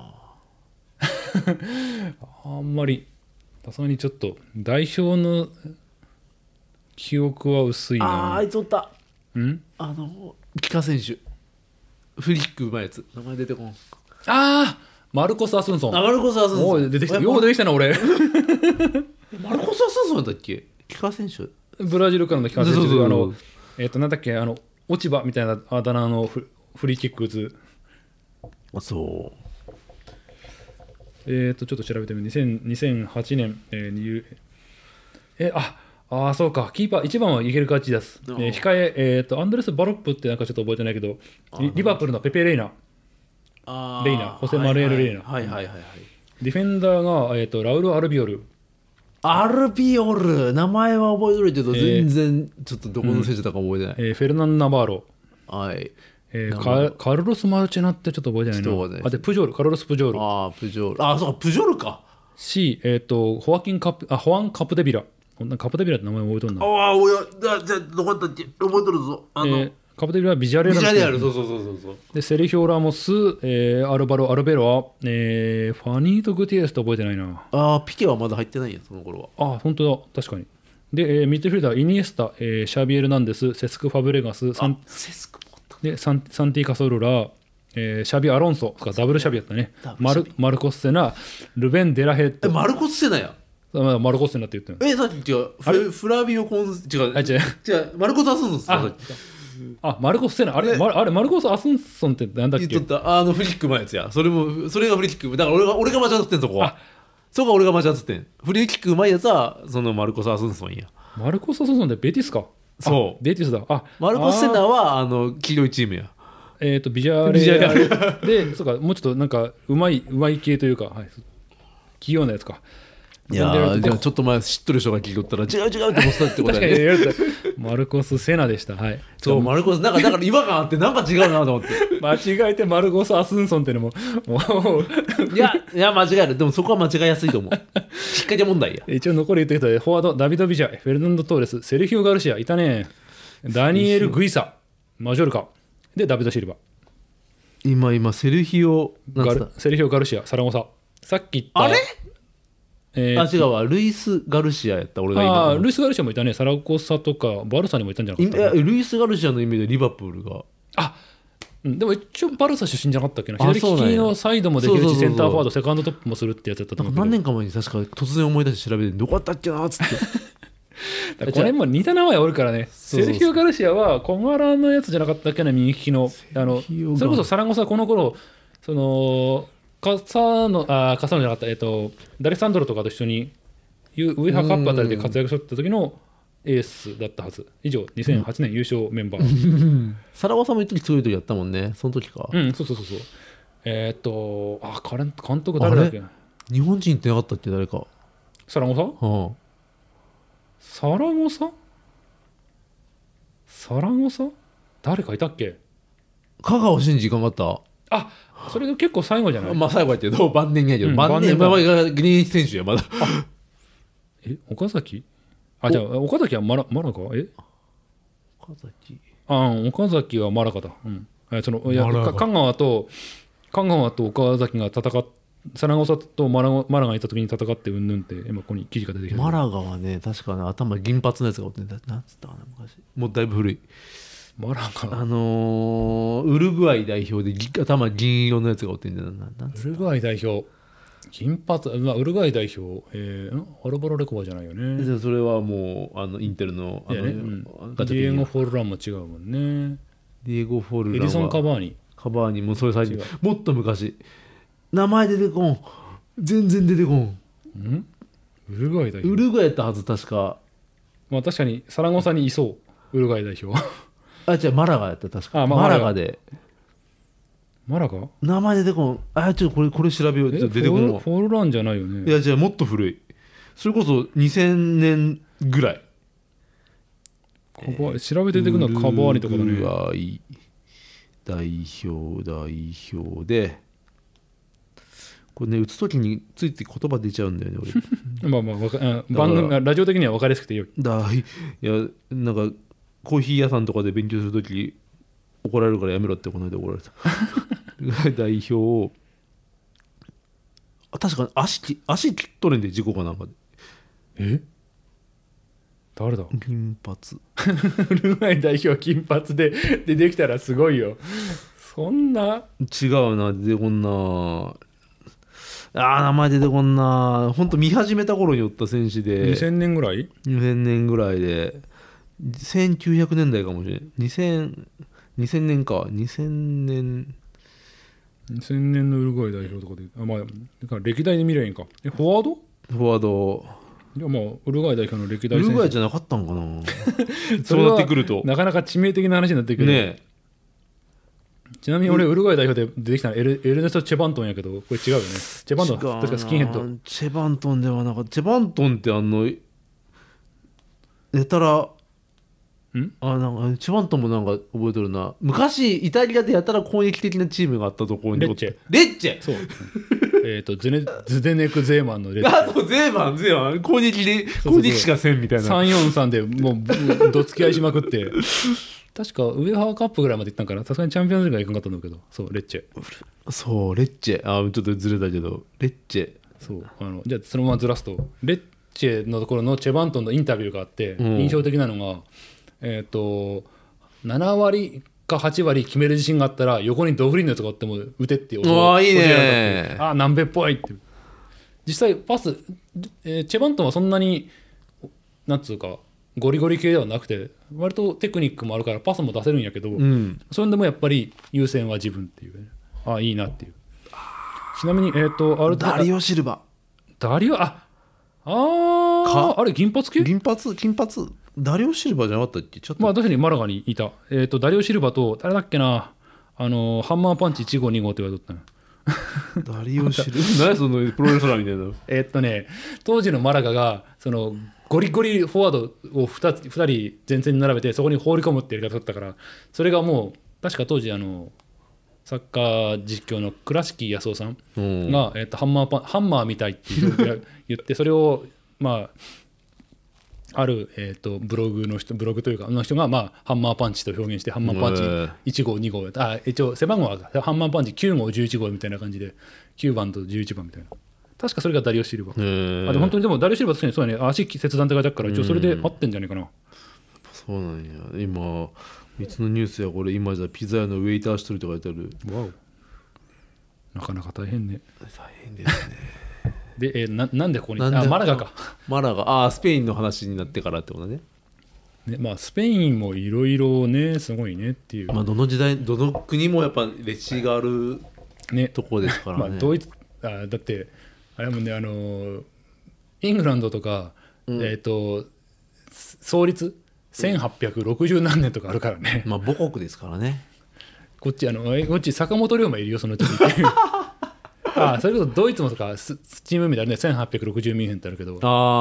あんまりさすがにちょっと代表の記憶は薄いな。 あいつおった。帰化選手フリックうまいやつ、名前出てこん。 マルコス・アスンソン。 マルコス・アスンソン出てきた。よう出てきたな俺マルコス・アスンソンだっけ、帰化選手。 ブラジルからの帰化選手で、なんだっけ、落ち葉みたいなあだ名のフリーキック打つ。 そう。 ちょっと調べてみる。2008年、そうか、キーパー1番はイケル・カッチダス、控え、アンドレス・バロップってなんかちょっと覚えてないけど、リバプールのペペ・レイナ、ホセ・マルエル・レイナ、ディフェンダーが、ラウル・アルビオル。 名前は覚えてるけど、全然ちょっとどこの選手だか覚えてない。 フェルナン・ナバーロ、カルロス・マルチェナってちょっと覚えてないな。でプジョール、カルロス・プジョール。 そうか、プジョールか。 ホアン・カプデビラ。カプデビラって名前覚えとんな。 じゃあどこだったっけ、覚えとるぞ。 カプテリはビジャレビジャレアル、 ルそうそうそうそうそう。 でセリヒオ・ラモス、アルバロ・アルベロア、ファニート・グティエスって覚えてないな。 ああ、ピケはまだ入ってないんや、その頃は。 あ、本当だ、確かに。で、ミッドフィルダー、イニエスタ、シャビエル・ナンデス、セスク・ファブレガス、 セスクもったでサンティ・カソルラ、シャビ・アロンソ、ダブルシャビやったね。マルコス・セナ、ルベン・デラヘッド。 マルコス・セナや。 マルコス・セナって言ってる。 さっき違う。フラビオ・コンス、違う。違う。マルコス・アスンソン。 マルコス・セナ。あれ、マルコス・アスンソンってなんだっけ。 言っとった。フリック前やつや。それがフリック。だから俺が間違ってん、そこは。そこは俺が間違ってん。フリーキックうまいやつはそのマルコス・アスンソンや。 マルコス・アスンソンってベティスか。 そうベティスだ。 マルコス・セナは黄色いチームや。 ビジャレアルで、そうか、もうちょっとなんかうまい系というか、はい、器用なやつか。 いやー、でもちょっと前知っとる人が聞いとったら違うって思ってたってことだよね。 マルコス・セナでした。はい。 そう、マルコス、だから違和感あって、なんか違うなと思って。 間違えてマルコス・アスンソンっていうのも、 いや、間違える。でもそこは間違いやすいと思う。引っ掛け問題や。 一応残り言ってきたフォワード、ダビド・ビジャ、フェルナンド・トーレス、セルヒオ・ガルシア、いたね。ダニエル・グイサ、マジョルカ。で、ダビド・シルバ。 今、セルヒオ・ガルシア、サラゴサ。さっき言った。 あれ違うわ。ルイス・ガルシアやった、俺が今。 ルイス・ガルシアもいたね。サラゴサとか、バルサにもいたんじゃなかったか。 ルイス・ガルシアの意味でリバプールが。 でも一応バルサ出身じゃなかったっけな。左利きのサイドもできるし、センターフォワード、セカンドトップもするってやつやったと思うけど。 何年か前に確か突然思い出して調べて、どこだったっけなっつって。 これも似た名前おるからね。セルヒオ・ガルシアは小柄のやつじゃなかったっけな、右利きの。それこそサラゴサこの頃、カサノじゃなかった、ダレサンドロとかと一緒にウェハカップあたりで活躍しとった時のエースだったはず。以上、2008年優勝メンバー。 サラゴサも一時強い時やったもんね、その時か。 そう。監督誰だっけ。 日本人ってなかったっけ、誰か。 サラゴサ？サラゴサ誰かいたっけ。 香川真司いかんかった。 それ結構最後じゃない。 まあ最後やけど晩年やけど、晩年が現役選手やまだ。 岡崎？じゃあ岡崎はマラカ？岡崎はマラカだ。香川と岡崎が戦っ、サラゴサとマラがいた時に戦ってうんぬんって今ここに記事が出てきた。 マラガはね、確かね、頭銀髪のやつがおってんだ。なんつったかな、昔。もうだいぶ古い。 マラカ。 ウルグアイ代表で頭銀色のやつがおってんだよな。 ウルグアイ代表。金髪、ウルグアイ代表、アルバロ・レコバじゃないよね。 それはもうインテルのディエゴ・フォルランも違うもんね。 ディエゴ・フォルランはエディソン・カバーニもそれ最初、もっと昔。名前出てこん。全然出てこん。 ウルグアイ代表。 ウルグアイやったはず、確か。 まあ確かにサラゴサにいそう、ウルグアイ代表。 違う、マラガやった、確か。マラガで。 マラガ？ 名前出てこん。ちょっとこれ調べよう。出てこんわ。 フォルランじゃないよね。 いや、じゃあもっと古い。それこそ2000年ぐらい。 調べて出てくるのはカバーニとかだね。 ウルグアイ代表で、これね、打つときについて言葉出ちゃうんだよね、 俺。番組がラジオ的には分かりやすくていいよ。 いや、なんかコーヒー屋さんとかで勉強するとき怒られるからやめろってこの間怒られた。代表、確か足切っとるんで、事故かなんかで。 誰だ？ 金髪。 ウルグアイ代表金髪でできたらすごいよ。そんな違うな、出てこんな。名前出てこんな。ほんと見始めた頃におった選手で。 2000年ぐらい ?2000 年ぐらいで。1900年代かもしれない。2000年か。2000 年のウルグアイ代表とかで。歴代で見ればいいんか。フォワード。 フォワード。 いや、ウルグアイ代表の歴代選手。ウルグアイじゃなかったんかな。そうなってくると。 なかなか致命的な話になってくる。 ね。 ちなみに俺、ウルグアイ代表で出てきたのはエルネスト・チェバントンやけど、これ違うよね。チェバントンは確かスキンヘッド。 チェバントンではなかった。チェバントンってやたら、なんかチェバントンもなんか覚えてるな。昔イタリアでやたら攻撃的なチームがあったところに。レッチェ。 そうズデネク・ゼーマンのレッチェ。 そうゼーマン攻撃しかせんみたいな。 343でもうどつき合いしまくって。 確かウェハーカップぐらいまで行ったんかな。さすがにチャンピオンズリーグはいかんかったんだけど、そうレッチェ。 そうレッチェちょっとずれたけどレッチェそうじゃあそのままずらすとレッチェのところのチェバントンのインタビューがあって、 うん印象的なのが7割か8割決める自信があったら横にドフリンのやつがおっても打てってうわいいね教えられたっていう南米っぽいっていう。実際パス、チェバントンはそんなになんつうかゴリゴリ系ではなくて割とテクニックもあるからパスも出せるんやけど、 うんそれでもやっぱり優先は自分っていう、ね、いいなっていう。ちなみにダリオシルバダリオあれ銀髪系金髪ダリオシルバじゃなかったっけちょっとまあ確かにマラガにいた、ダリオシルバと誰だっけなハンマーパンチ1号2号って言われとったのダリオシルバ何そのプロレスラーみたいな当時のマラガがそのゴリゴリフォワードを 2人前線に並べてそこに放り込むってやり方だったから、それがもう確か当時サッカー実況の倉敷康夫さんが、ハンマーみたいって言ってそれをまあある、ブログというかの人が、まあ、ハンマーパンチと表現してハンマーパンチ1号2号一応背番号はハンマーパンチ9号11号みたいな感じで9番と11番みたいな。確かそれがダリオシルバで本当にでもダリオシルバ確かにそうやね足切断って書いてあるから一応それで合ってんじゃないかな、 そうなんや今いつのニュースやこれ今じゃピザ屋のウェイターしとると書いてあるわおなかなか大変ね大変ですねで、なんでここにマラガかマラガスペインの話になってからってことねまあスペインもいろいろねすごいねっていう、 まあ、どの時代どの国もやっぱ歴史がある、ね、とこですからね、 まあ、ドイツだってあれもねイングランドとか、創立1860何年とかあるからね、 まあ母国ですからねこっち坂本龍馬いるよその地にそれこそドイツもとかスチーム名であるね1860年ってあるけど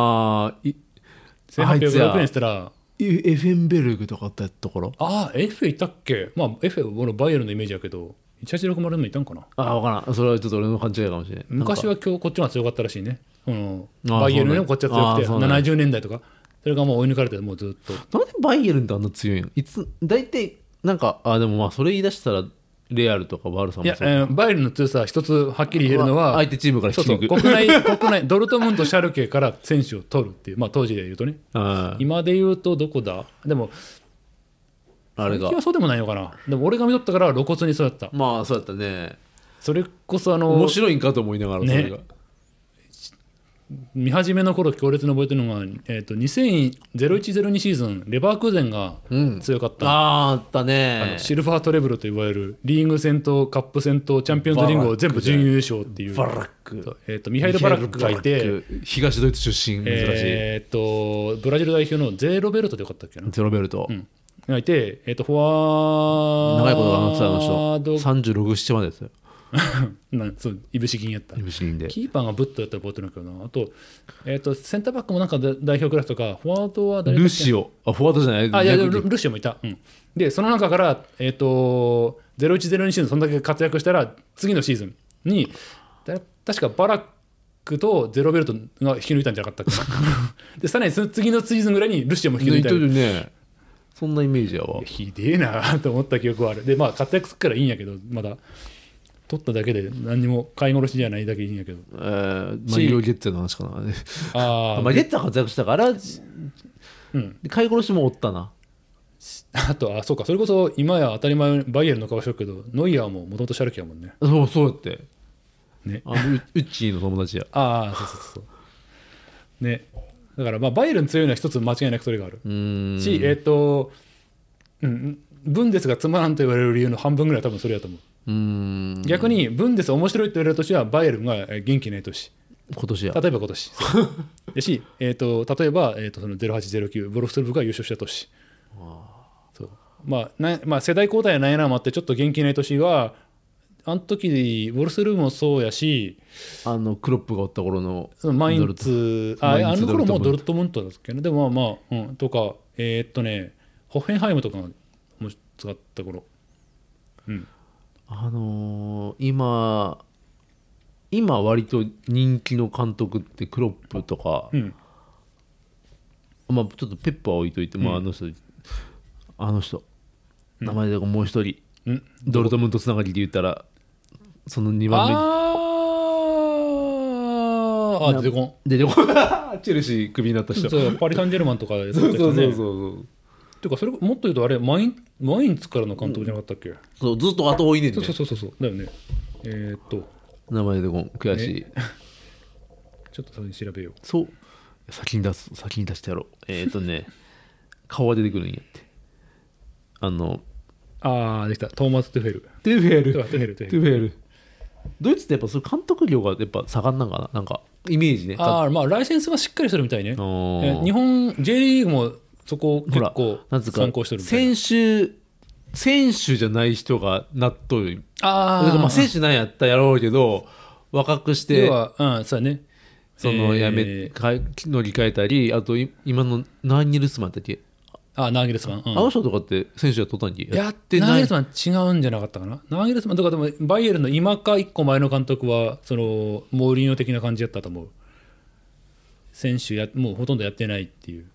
1806年したらエフェンベルグとかあったところエフェいたっけ。まあエフェバイエルンのイメージやけど1860もいたんかな。 分からんそれはちょっと俺の勘違いかもしれない。 昔はこっちが強かったらしいね。バイエルンでもこっちが強くて70年代とかそれがもう追い抜かれてもうずっと。 なんでバイエルンってあんな強いんいつ大体なんかでもまあそれ言い出したらレアルとかバルサもそう。 いや、バイエルンの強さ一つはっきり言えるのは相手チームから引き抜く国内ドルトムントシャルケから選手を取るっていう、まあ、当時で言うとね今で言うとどこだでもあれが最近はそうでもないのかな。でも俺が見とったから露骨にそうやった。 まあそうやったね。 それこそ面白いんかと思いながらそれが、 ね、見始めの頃強烈に覚えてるのが、2001-02シーズンレバークーゼンが強かった、 あったねシルバートレブルといわれるリーグ戦とカップ戦とチャンピオンズリングを全部準優勝っていうバラック、 ミハイル・バラックがいて東ドイツ出身珍しい、 ブラジル代表のゼロベルトでよかったっけなゼロベルト、 がいて、フォワード長いことがなってたあの人36、7までですよそういぶし銀やったいぶし銀でキーパーがブッとやったら覚えてるけどな。あと、センターバックもなんか代表クラスとかフォワードは誰だっけルシオフォワードじゃないいやルシオもいた、でその中から、01-02シーズンそんだけ活躍したら次のシーズンに確かバラックとゼロベルトが引き抜いたんじゃなかったっけでさらに次のシーズンぐらいにルシオも引き抜いたりねそんなイメージやわ。 ひでえなと思った記憶はある。でまあ活躍するからいいんやけどまだ取っただけで何にも買い殺しじゃないだけいいんやけど、 まあ医療ゲッツェの話かなまあゲッツェ活躍したから、買い殺しもおったな。 あとそうかそれこそ今や当たり前バイエルンの顔しとるけどノイアーももともとシャルケやもんね。 そうやってねウッチーの友達や。 そうね。だからまあバイエルン強いのは一つ間違いなくそれがあるしブンデスがつまらんと言われる理由の半分ぐらいは多分それやと思う。逆にブンデス面白いと言われる年はバイエルンが元気ない年今年や例えば今年でし、例えば、その0809ボルフスブルクが優勝した年そう、まあ、世代交代はないなもあってちょっと元気ない年はあの時ウォルスルーもそうやしクロップがおった頃のそのマインツあの頃もドルトムントだっけね。でもまあ、とかホッフェンハイムとかが使った頃、 今割と人気の監督ってクロップとか、まあちょっとペッパー置いといて、あの人名前でもう一人、 うんドルトムントつながりで言ったらその2番目に出てこん。 出てこチェルシークビになった人。 そうパリ・サンジェルマンとかでやったそう人ね。 そうてかそれもっと言うとあれマインツからの監督じゃなかったっけ、 そうずっと後追いねんね。 そうだよね。 名前でこん悔しい、 ちょっとそれ調べよう。 そう先に出してやろう。顔が出てくるんやって。 できた。トーマス・トゥフェル。 トゥフェルトゥフェル。 トゥフェルドイツってやっぱそれ監督業がやっぱ盛んなんかな、なんかイメージね。 まあライセンスがしっかりするみたいね。日日本 J リーグもそこ結構なんつうか参考してるみたいな。 選手じゃない人がなっとる。 ああ、 まあ選手なんやったらやろうけど若くして要は、そうやね。 その乗り換えたり、あと今のナーニルスマンだっけ、 ナーギルスマン。 あの人とかって選手やっとったんやってナーない。 ギルスマン違うんじゃなかったかな。ナーギルスマンとかでもバイエルンの今か1個前の監督はそのモーリーノ的な感じやったと思う。選手もうほとんどやってないっていう。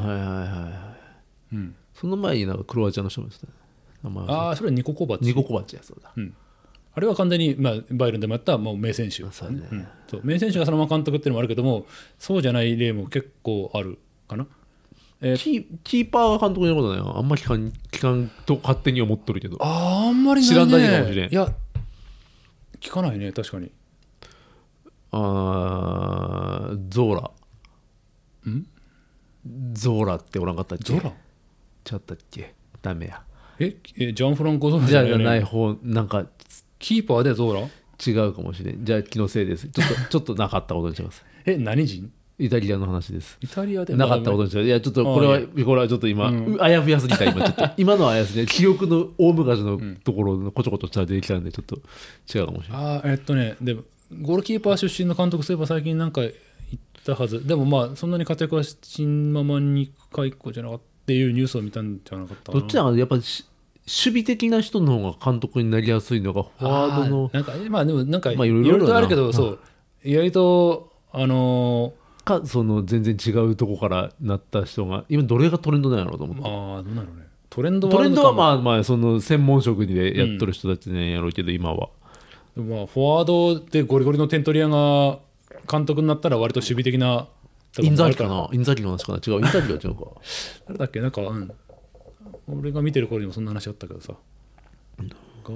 はい、その前になんかクロアチアの人もですね。 それはニココバチ。 ニココバチや、そうだ。 あれは完全に、バイエルンでもやったもう名選手、 そうね。 そう名選手がそのまま監督っていうのもあるけども、そうじゃない例も結構あるかな。 キーパーが監督のことないあんまり聞かんと勝手に思っとるけど。 あんまりないね。 知らんだけかもしれん。 いや聞かないね、確かに。 ゾーラっておらんかったっけ。 ゾラちゃったっけ。ダメや。 ジャンフランコ・ゾーラじゃない方、なんかキーパーでゾーラ違うかもしれん。じゃあ気のせいです。ちょっとなかったことにします。 何人？ イタリアの話です。 イタリアでなかったことにします。いやちょっとこれはちょっと今、あやふやすぎた。今ちょっと今のはあやふやすぎた。記憶の大昔のところのこちょこちょ出てきたんでちょっと違うかもしれない。 でもゴールキーパー出身の監督すれば最近なんか言ったはず。でもまあそんなに活躍はしんままに解雇じゃなかったっていうニュースを見たんじゃなかったかな。 どっちだかやっぱ守備的な人の方が監督になりやすいのがフォワードのなんかまあでもなんかいいろろいろとあるけど、そう意外とその全然違うとこからなった人が今どれがトレンドなんやろうと思って。 どうなのね。トレンドはまあその専門職でやっとる人たちねやろうけど、今はフォワードでゴリゴリの点取り屋が監督になったら割と守備的な。 インザーキかな。インザーキの話かな。違う、インザーキは違うか。 誰だっけ、なんか、俺が見てる頃にもそんな話あったけどさ。ガ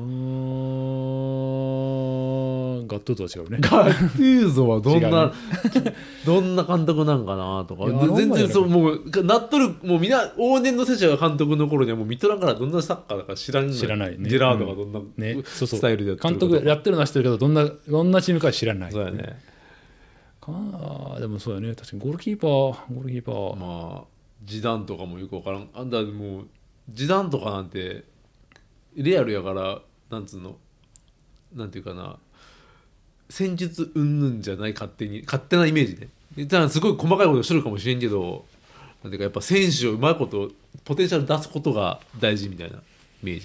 ットゥーゾは違うね。 ガットゥーゾはどんな監督なんかなとか。全然そう、もうなっとる、もうみんな往年の選手が監督の頃にはもう見とらんからどんなサッカーだか知らない。 ね。 ジェラードがどんなスタイルでやってるか。 監督やってるのは知ってるけど、どんなチームかは知らない。 そうやね。 でもそうやね。確かにゴールキーパー。 まあジダンとかもよく分からん。あんだもうジダンとかなんてレアルやからなんつうのなんていうかな、戦術うんぬんじゃない勝手なイメージね。だからすごい細かいことしてるかもしれんけど、なんていうかやっぱ選手をうまいことポテンシャル出すことが大事みたいなイメージ。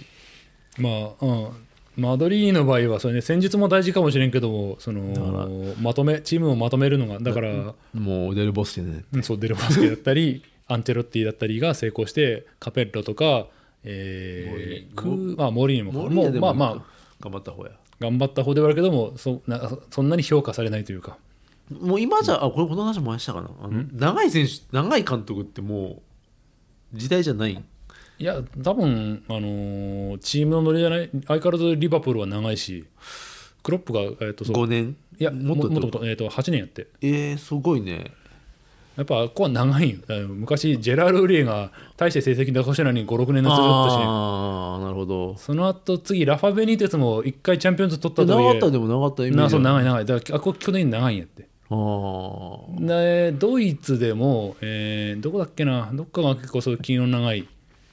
マドリーの場合はそれ、ね、戦術も大事かもしれんけども、そのチームをまとめるのがだからもうデルボスケね。 そうデルボスケだったりアンチェロッティだったりが成功してカペッロとか、モーリーニも頑張った方や。 頑張った方ではあるけどもそんなに評価されないというか。 もう今じゃこの話もしたかな。長い監督ってもう時代じゃない。 いや多分、チームのノリじゃない。相変わらずリバプールは長いし、クロップが、 5年いやもっと8年やって。 すごいね。 やっぱここは長いよ。昔ジェラール・ウリエが大して成績出してないのに 5,6 年の続だったし、ね、 なるほど。 その後次ラファ・ベニテスも1回チャンピオンズ取ったとはいえ長かったイメージ。 長いだからここ去年長いんやって。ドイツでも、どこだっけな、どっかが結構そう気の長い、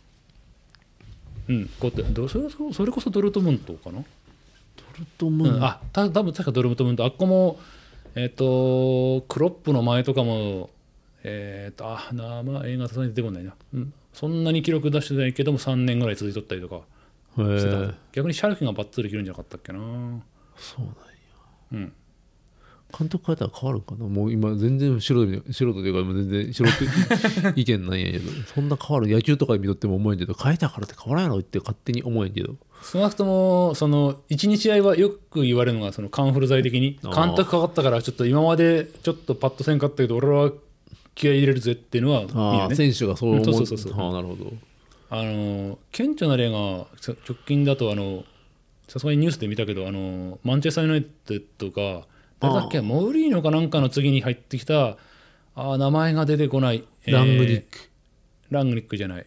こうやってそれこそドルトムントかな。多分確かドルトムント。あっこもクロップの前とかも映画さに出てこないな、そんなに記録出してないけども3年ぐらい続いとったりとかしてた。逆にシャルケがバッツリできるんじゃなかったっけな。 そうなんや。 監督変えたら変わるかな。もう今全然素人というか今全然素人意見なんやけどそんな変わる野球とかで見とっても思えんけど変えたからって変わらんやろって勝手に思えんけど少なくともその1日試合はよく言われるのがそのカンフル剤的に監督変わったからちょっと今までちょっとパッとせんかったけど俺は気合い入れるぜっていうのは見るよね。 選手がそう思う。 そうなるほど。 顕著な例が直近だとさすがにニュースで見たけどマンチェスター・ユナイテッドが誰だっけモーリーノかなんかの次に入ってきた名前が出てこない、 ラングニックじゃない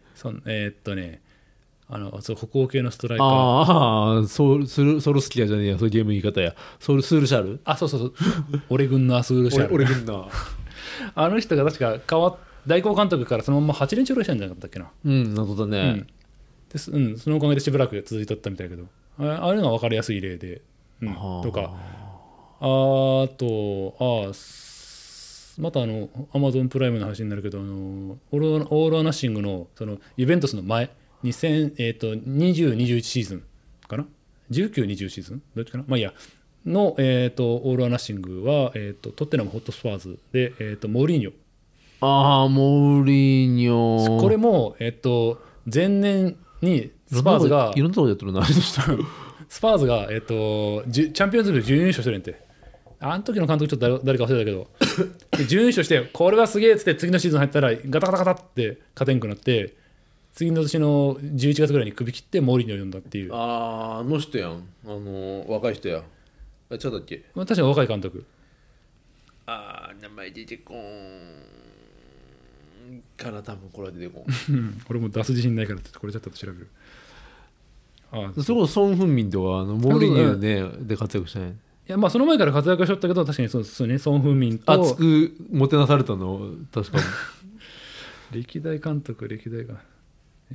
そう北欧系のストライカーソルスキアじゃねえやそういうゲーム言い方やスールシャルそう俺軍のスールシャル俺軍なあの人が確か代行監督からそのまま8連勝ぐらいしたんじゃなかったっけな。 謎だね。 そのおかげでしばらく続いとったみたいだけどああいうのが分かりやすい例で、とかあとまたAmazon プライムの話になるけどオール・ア・ナッシングのそのユベントスの前2020-21シーズンかな19-20シーズンどっちかなまあいいやの、オール・ア・ナッシングは、トッテナム・ホットスパーズで、モーリーニョモーリーニョこれも、前年にスパーズがいろんなとこでやってるなスパーズが、チャンピオンズリーグ準優勝してるんてあの時の監督ちょっと誰か忘れたけど準優勝してこれはすげえっつって次のシーズン入ったらガタガタガタって勝てんくなって次の年の11月ぐらいに首切ってモーリーニョを呼んだっていう。 あの人やん若い人やちょっとだっけ確かに若い監督名前出てこんから多分これは出てこん俺も出す自信ないからってこれちょっと調べる。 それこそソン・フンミンとかモーリーニョねで活躍したね。 いやまあその前から活躍しとったけど確かにそうねソン・フンミンと熱くもてなされたの確かに歴代監督フ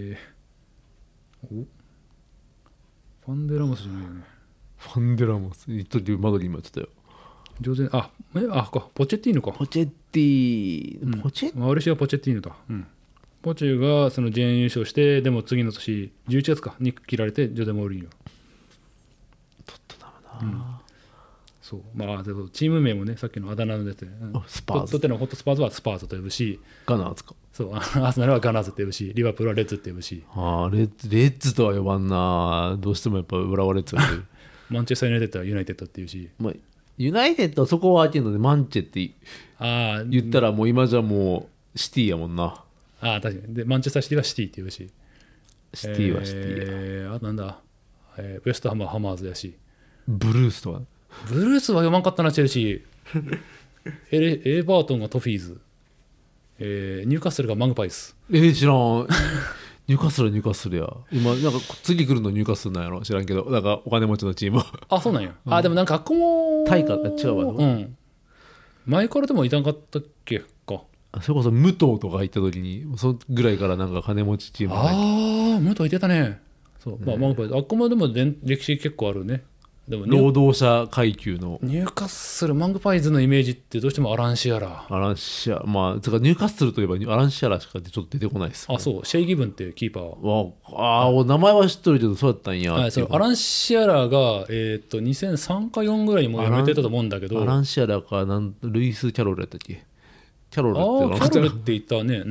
ァンデラモスじゃないよね。 ファンデラモス一時マドリーもやってたよ。 ポチェッティーノかポチェッティマウリシオ・ポチェッティーノだ、ポチェがその準優勝してでも次の年11月かに切られてジョゼ・モーリーニョトットナムな、 そうチーム名もねさっきのあだ名のやつで、 スパーズトッテナムホットスパーズはスパーズと呼ぶしガナーズかそうアーセナルはガナーズって呼ぶしリバプールはレッズって呼ぶしレッズとは呼ばんなどうしてもやっぱ浦和レッズがマンチェスター・ユナイテッドはユナイテッドっていうし、 ユナイテッドはそこは開けるのでマンチェって言ったらもう今じゃもうシティやもんな。 確かにでマンチェスターシティはシティって言うしシティはシティや、 あとなんだ、ウエストハムはハマーズやしブルースとはブルースは読まんかったなチェルシーエバートンがトフィーズ、ニューカッスルがマグパイス知らんニューカッスルや今なんか次来るのニューカッスルなんやろ知らんけどなんかお金持ちのチームそうなんや、でもなんかあっこも対価が違うわ、 前からでもいたんかったっけかそれこそ武藤とか入った時にそのぐらいからなんか金持ちチームが武藤いてたねそう、マグパイスあっこもでも歴史結構あるね。でも労働者階級のニューカッスルマグパイズのイメージってどうしてもアランシアラニューカッスルといえばアランシアラしかちょっと出てこないです、 そうシェイ・ギブンっていうキーパー名前は知っとるけどそうやったんや、 アランシアラが、2003か4ぐらいにもう辞めてたと思うんだけどアランシアラかルイス・キャロルやったっけキャロルって言ったね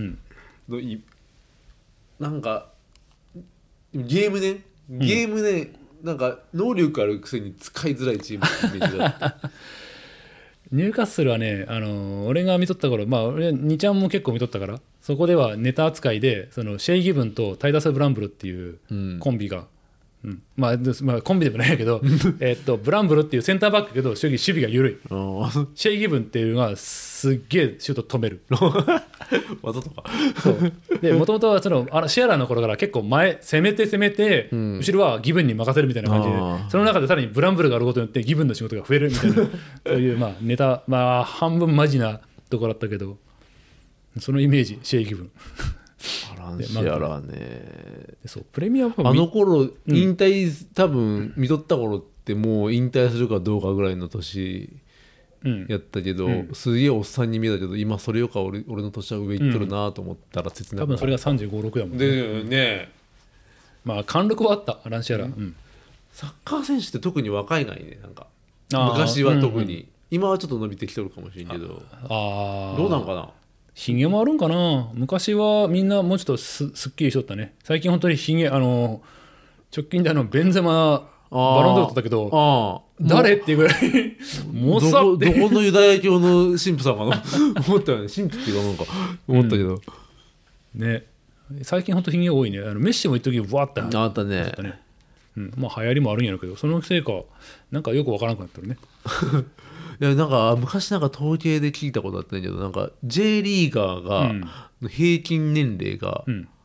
なんかゲームねなんか能力あるくせに使いづらいチームのイメージだったニューカッスルはね、俺が見とった頃俺2ちゃんも結構見とったからそこではネタ扱いでそのシェイ・ギブンとタイダス・ブランブルっていうコンビが、コンビでもないけどブランブルっていうセンターバックけど守備が緩いシェイ・ギブンっていうのがすっげえシュート止めるわざとかでもともとはシアラの頃から結構前攻めて、後ろはギブンに任せるみたいな感じでその中でさらにブランブルがあることによってギブンの仕事が増えるみたいなそういうネタ半分マジなところだったけどそのイメージシェイ・ギブンアランシアラねそうプレミアムあの頃引退、多分見とった頃ってもう引退するかどうかぐらいの年やったけど、すげえおっさんに見えたけど今それよか俺の年は上行っとるなと思ったら切なく多分それが35、6だもんね。 でね貫禄はあったアランシアラ、 サッカー選手って特に若いないねなんか昔は特に、今はちょっと伸びてきとるかもしれんけど、どうなんかな。 ヒゲもあるんかな。昔はみんなもうちょっとすっきりしとったね。最近本当にヒゲ直近でベンゼマバロンドール取ったけど誰っていうぐらいもさってどこのユダヤ教の神父さんかな思ったよね。神父っていうかなんか思ったけど、 ね。最近本当ヒゲ多いね。メッシも一時ワーってあったね。 まあ流行りもあるんやろうけど、そのせいかなんかよくわからなくなってるね。 いやなんか昔なんか統計で聞いたことあったんだけど、なんか J リーガーが、の平均年齢が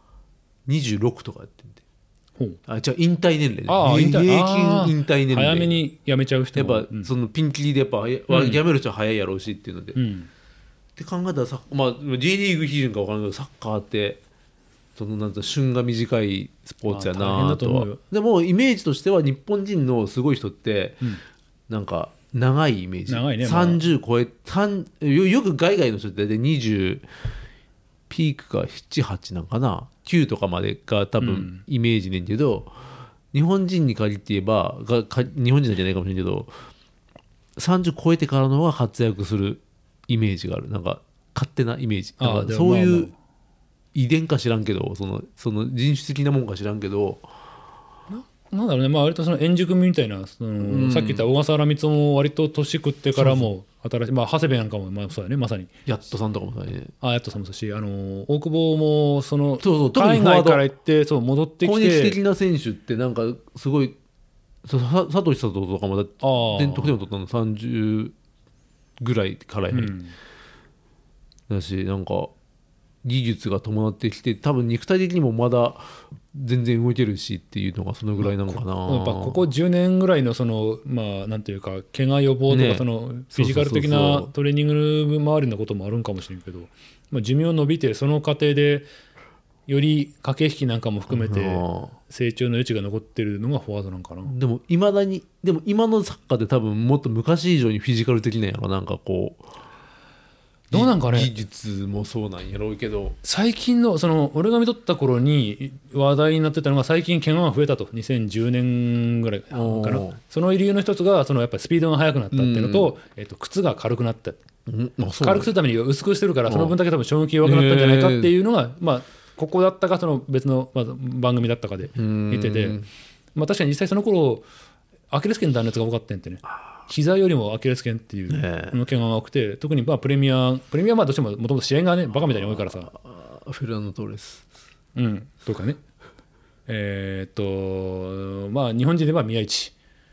26とかやってんで、じゃあ引退年齢ね。平均引退年齢早めに辞めちゃう人もやっぱ、そのピンキリでやっぱ、辞める人は早いやろうしっていうので、って考えたらまあ J リーグ基準か分からないけど、サッカーってそのなんて旬が短いスポーツやなとは。でもイメージとしては日本人のすごい人って、なんか長いイメージ。 長いね、 30超えよく海外の人って大体20ピークが7、8なんかな、9とかまでが多分イメージねんけど、日本人に限って言えば日本人じゃないかもしれんけど、30超えてからの方が活躍するイメージがある。なんか勝手なイメージ。なんかそういう遺伝か知らんけど、その人種的なもんか知らんけど、 なんだろうね、まあ割とその円熟みたいな、さっき言った小笠原光雄も割と年食ってからも新しい、まあ長谷部なんかもまあそうだね、まさにヤットさんとかもそうだね。 ヤットさんもそうし、大久保もその海外から行って戻ってきて、 攻撃的な選手ってなんかすごい、佐藤久人とかも得点を取ったの30ぐらいからやね、だし、なんか技術が伴ってきて、多分肉体的にもまだ全然動いてるしっていうのがそのぐらいなのかな。 やっぱここ10年ぐらいのそのまあなんていうか怪我予防とかそのフィジカル的なトレーニング周りのこともあるんかもしれんけど、まあ寿命伸びてその過程でより駆け引きなんかも含めて成長の余地が残ってるのがフォワードなんかな。 でも今のサッカーで多分もっと昔以上にフィジカル的なんやろ。なんかこうどうなんかね、 技術もそうなんやろうけど、 最近のその俺が見とった頃に話題になってたのが、最近怪我が増えたと、2010年ぐらいかな。その理由の一つがそのやっぱりスピードが速くなったっていうのと、靴が軽くなった、軽くするために薄くしてるから、その分だけ多分衝撃弱くなったんじゃないかっていうのが、まあここだったかその別の番組だったかで見てて、まあ確かに実際その頃アキレス腱断裂が多かったんってね。膝よりもアキレス腱っていうの怪我が多くて、特にまあプレミアはまあどうしてももともと試合がねバカみたいに多いからさ、 フェルナンド・トーレスとかね、まあ日本人では宮市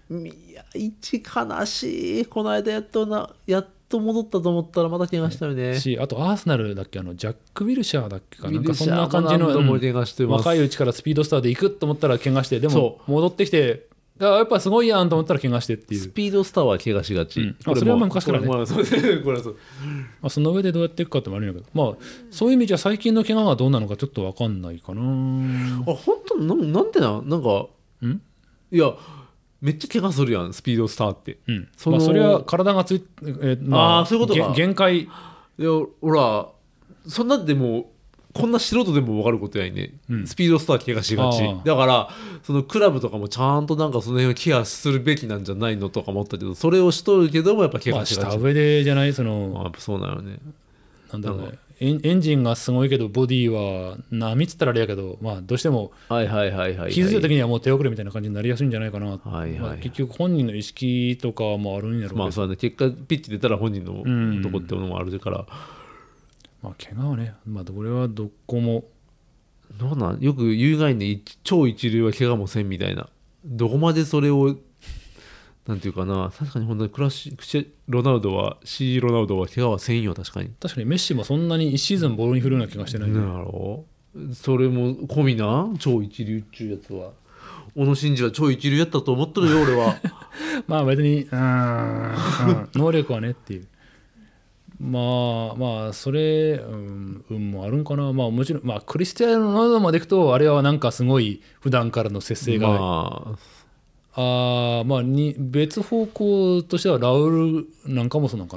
悲しい。この間やっと戻ったと思ったらまた怪我したよね。 あとアーセナルだっけ、ジャック・ウィルシャーだっけかなんかそんな感じの、若いうちからスピードスターで行くと思ったら怪我して、でも戻ってきてやっぱすごいやんと思ったら怪我してっていう。 スピードスターは怪我しがち、 それは昔からね。その上でどうやっていくかってもあるんやけど、まあそういう意味じゃ最近の怪我がどうなのかちょっと分かんないかな。 本当なんでなんかいやめっちゃ怪我するやんスピードスターって、 まあ、それは体がそういうことか、限界。いやほらそんなでもこんな素人でも分かることやね、スピードスター怪我しがちだから、そのクラブとかもちゃんとなんかその辺をケアするべきなんじゃないのとか思ったけど、それをしとるけどもやっぱ怪我しがち、 した上でじゃない、そのやっぱそうなのね。 なんだろうね、エンジンがすごいけどボディは波っつったらあれやけど、まあどうしても気づいた時にはもう手遅れみたいな感じになりやすいんじゃないかな。結局本人の意識とかもあるんやろうけど、 まあそうだね、結果ピッチ出たら本人のとこっていうのもあるから、 まあ怪我はね、まあこれはどこもどうなん、よく言うがいね、超一流は怪我もせんみたいな、どこまでそれをなんていうかな、確かに本当にC ロナウドは怪我はせんよ。確かにメッシもそんなに1シーズンボールに振るような気がしてない、ね、 なるほど。それも込みな超一流っちゅうやつは、小野伸二は超一流やったと思っとるよ俺はまあ別に能力はねっていう、まあそれ、運もあるんかな。まあもちろん、まあクリスティアーノ・ロナウドまでいくとあれはなんかすごい普段からの節制が、まあ別方向としてはラウールなんかもそうなんかな。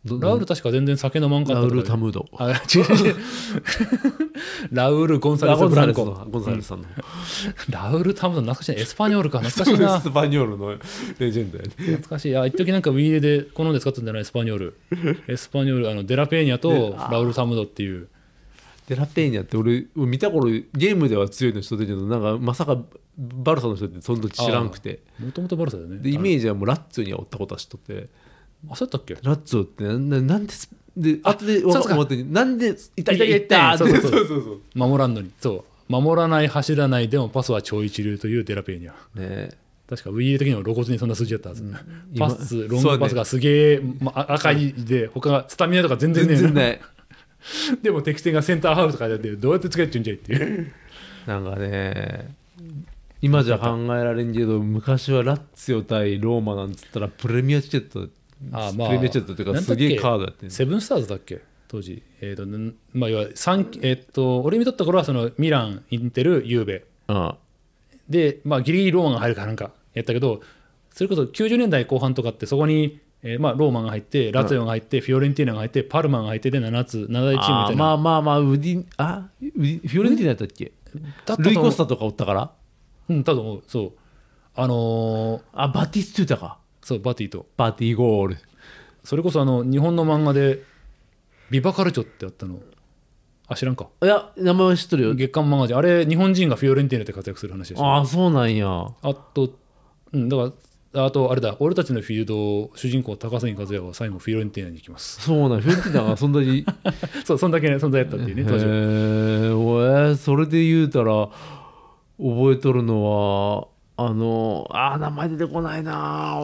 ラウル確か全然酒飲まんかったとかラウル・タムード。 あ、違う違うラウル・ゴンサレス・ブランコ。 ゴンサレスさんの。 ラウル・タムード懐かしいね。エスパニョールか、懐かしいな。 エスパニョールのレジェンドやね。 懐かしい。一時なんかウィーレで好んで使ったんじゃないエスパニョール。エスパニョール、デラペーニャとラウル・タムードっていう。 デラペーニャって俺見た頃ゲームでは強いの人だけど、なんかまさかバルサの人ってその時知らんくて、 もともとバルサだよね。 でイメージはもうラッツォにはおったことは知っとって、 あ、そうやったっけ。 ラッツォってなんで後でそうか思ってなんでいたってそうそう守らんのに。そう守らない走らないでもパスは超一流というデラペーニャね。 確か Wii 的にも露骨にそんな数字だったはず、パスロンそうねグパスがすげえ、赤いで他がスタミナとか全然ねえ全然ないでも敵戦がセンターハーフとかでどうやって使えっちゅうんじゃいっていうなんかね、今じゃ考えられんけど昔はラッツィオ対ローマなんつったらプレミアチケット、 まあプレミアチケットっていうかすげえカードやってんセブンスターズだっけ当時。まあ要は俺見とった頃はそのミラン、インテル、ユーベあで、まあ、ギリギリローマが入るかなんかやったけど、それこそ90年代後半とかってそこに、まあ、ローマが入ってラツィオが入って、フィオレンティーナが入ってパルマが入ってで7大チームみたいな。 まあフィオレンティーナやったっけ、ルイ・コスタとかおったから、 多分思う。そうバティストゥータか、 そうバティとバティゴール、 それこそ日本の漫画でビバカルチョってあったの知らんか。 いや名前は知っとるよ。 月刊漫画じゃあれ日本人がフィオレンティーナで活躍する話でしょ。 そうなんや。 だからあとあれだ、俺たちのフィールド主人公高杉和也は最後フィオレンティーナに行きます。 そうなん、フィオレンティーナがそんなにそう、そんだけ、ね、存在やったっていうね当時は。 それで言うたら覚えとるのは名前出てこないな。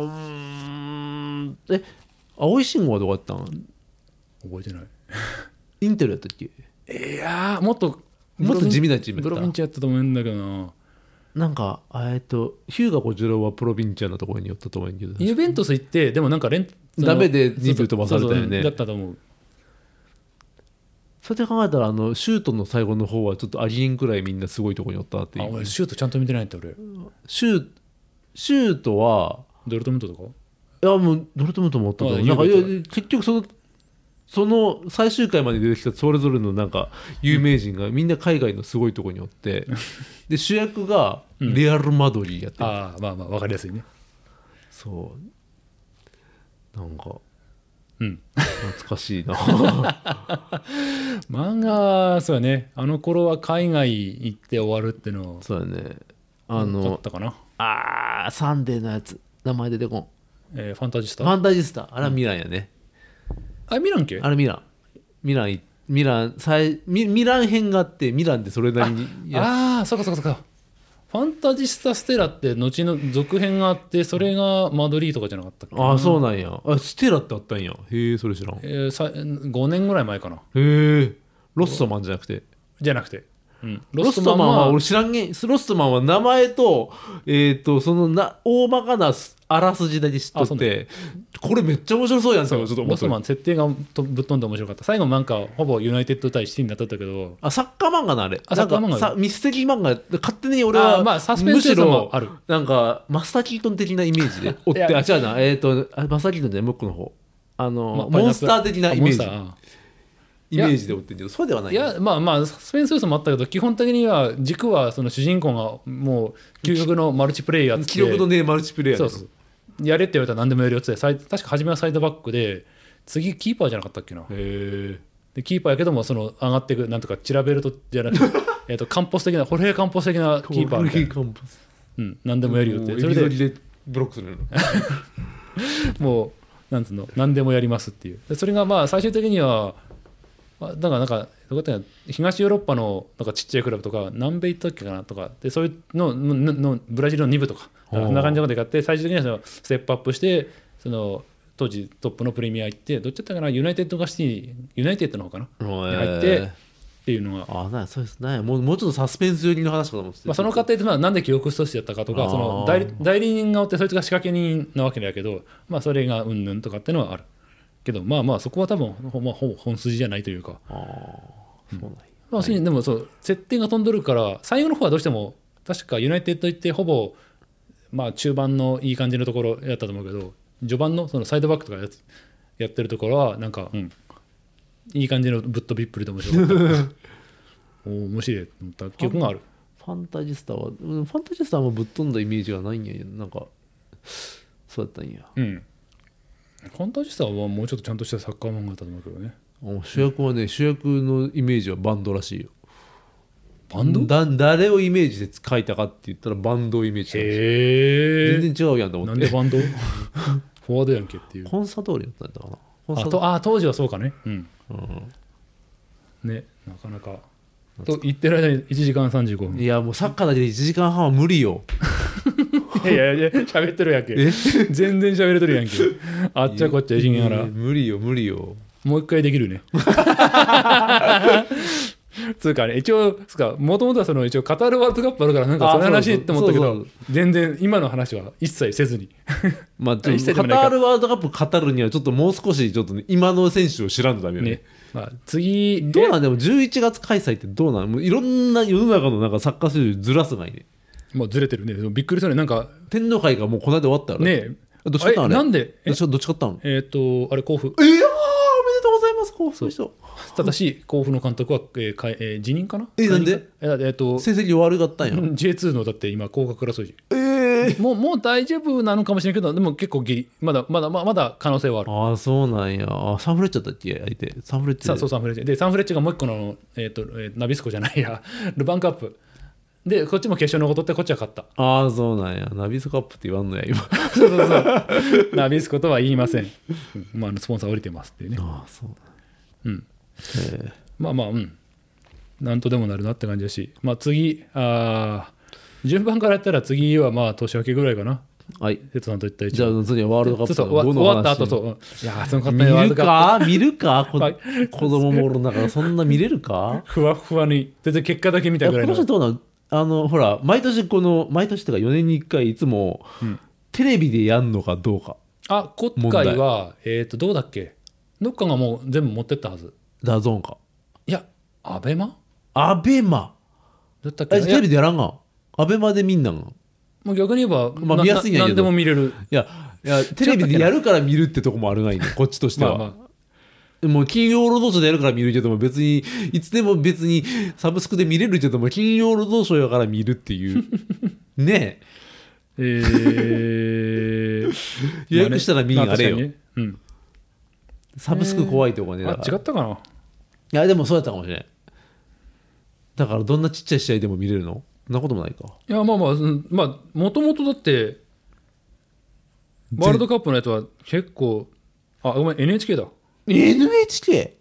青い信号はどこやったん？ 覚えてない。 インテルやったっけ？ いやもっと地味なチームやった。 プロヴィンチャーやったと思うんだけどな。 なんかヒューガ小次郎はプロヴィンチャーのところに寄ったと思うんだけど、 ユベントス行ってでもなんかダメで2部飛ばされたよね。 だったと思う。 そうやって考えたらシュートの最後の方はちょっとありえんくらいみんなすごいところに寄ったっていう。 俺シュートちゃんと見てないって俺。 シュートはドルトムントとか？ いやもうドルトムントもおったと思う。なんか結局その最終回まで出てきたそれぞれのなんか有名人がみんな海外のすごいところにおってで主役がレアル・マドリーやってる、 まあ分かりやすいね。 そうなんか懐かしいな漫画そうやね、あの頃は海外行って終わるってのそうやね。 あったかな。 サンデーのやつ名前出てこん。 ファンタジスタ。 ファンタジスタ、あれはミランやね。 ミラン系？ あれミラン編があってミランでそれなりにそうかファンタジスタステラって後の続編があってそれがマドリーとかじゃなかったっけ？ そうなんや。ステラってあったんや。へえ、それ知らん。 5年ぐらい前かな。 へえ。ロストマンじゃなくて、 ロストマンは俺知らんげん。ロストマンは名前とその大まかなあらすじだけ知っとって、これめっちゃ面白そうやんってちょっと思って。 ロストマン設定がぶっ飛んで面白かった。最後なんかほぼユナイテッド対シティになったけど、 サッカー漫画なあれ。 サッカー漫画ミステリー漫画勝手に俺はサスペンス要素もある。 なんかマスターキートン的なイメージで追って、違うな、マスターキートンじゃない、もう一個の方モンスター的なイメージで追ってるけど、そうではない。 いやまあサスペンス要素もあったけど、基本的には軸はその主人公がもう究極のマルチプレイヤーって、 記録のねマルチプレイヤーそうやれって言われたら何でもやるよって、確か初めはサイドバックで次キーパーじゃなかったっけな。でキーパーやけどもその上がっていくなんとかチラベルトじゃなくてカンポス的なホルヘイカンポス的なキーパーみたいな、何でもやるよって。それでブロックするのもうなんつうの、何でもやりますっていう。それがまあ最終的にはだからなんか東ヨーロッパのなんかちっちゃいクラブとか南米行ったっけかなとかで、そういうのブラジルの2部とかそんな感じのことでやって、最終的にはそのステップアップしてその当時トップのプレミア行って、どっちだったかな、ユナイテッドの方かなに入ってっていうのが、 そうですね。もうちょっとサスペンス寄りの話かと思って、 その過程でなんで記憶喪失やったかとか、その代理人がおってそいつが仕掛け人なわけだけど、それがうんぬんとかっていうのはあるけど、そこは多分ほぼ本筋じゃないというか。でもそう設定が飛んどるから、最後の方はどうしても確かユナイテッド行ってほぼ中盤のいい感じのところやったと思うけど、序盤のそのサイドバックとかやってるところはなんか、いい感じのぶっ飛びっぷりで面白かった面白いと思った記憶がある。 ファンタジスタはもぶっ飛んだイメージがないんやけど、なんかそうだったんや。 ファンタジスタはもうちょっとちゃんとしたサッカー漫画だったと思うけどね。 主役はね、主役のイメージはバンドらしいよ。 バンド？ 誰をイメージで書いたかって言ったらバンドをイメージしたらしい。全然違うやんと思って。 なんでバンドフォワードやんけっていう。 コンサドーレだったんだかな。当時はそうかね。ね、なかなかと言ってる間に1時間35分。 いやもうサッカーだけで1時間半は無理よ。 いや喋ってるやんけ。全然喋れてるやんけ。あっちゃこっちゃいじんやら。 無理よ。 もう一回できるね。つうかね、一応もともとは一応カタールワールドカップあるからなんかその話って思ったけど、全然今の話は一切せずに。 まあカタールワールドカップ語るにはちょっともう少しちょっと、ね、今の選手を知らんとダメよね。 まあ、次どうなんでも11月開催ってどうなんもういろんな世の中のなんかサッカー選手ずらすがいいね。 もうずれてるね。びっくりしたね。なんか天皇杯がもうこの間終わったらね。 どっち勝ったのあれ。 なんでどっち勝ったの？ あれ甲府。 おめでとうございます。甲府の人。ただし甲府の監督は、辞任かな。 なんで？成績悪かったんや。 J2 のだって今降格争い。もう大丈夫なのかもしれないけど、でも結構まだ可能性はある。 ああそうなんや。サンフレッチェだったっけ相手。サンフレッチェ。 そうサンフレッチェで、サンフレッチェがもう一個のナビスコじゃないやルヴァンカップで、こっちも決勝のことってこっちは勝った。 ああそうなんや。ナビスコカップって言わんのや今。 そうナビスコとは言いません。まあスポンサー降りてますっていうね。 ああそう。 まあなんとでもなるなって感じだし、まあ次順番からやったら次はまあ年明けぐらいかな。 はい。 哲さんと言ったじゃあ次はワールドカップ終わった後いやその勝手にワールドカップ見るか子供もおるだからそんな見れるか。 ふわふわに全然結果だけ見たぐらいの。 この人どうなの？ほら毎年ってか4年に1回いつも、テレビでやんのかどうか。 今回はどうだっけ。どっかがもう全部持ってったはず。 ダゾーンか。 いやアベマだったっけ。テレビでやらんが。アベマで見んなんが。 もう逆に言えば、 見やすいんやけど何でも見れる。 いやテレビでやるから見るってとこもあるがいいねこっちとしては。もう金曜ロードショーでやるから見るけども、別にいつでも別にサブスクで見れるけども、金曜ロードショーやから見るっていうねえ。予約したら見んあれよ。サブスク怖いとこね。 違ったかな。 いやでもそうやったかもしれない。だからどんなちっちゃい試合でも見れるの？そんなこともないか。 いやまあもともとだってワールドカップのやつは結構ごめん NHK だ。 NHK？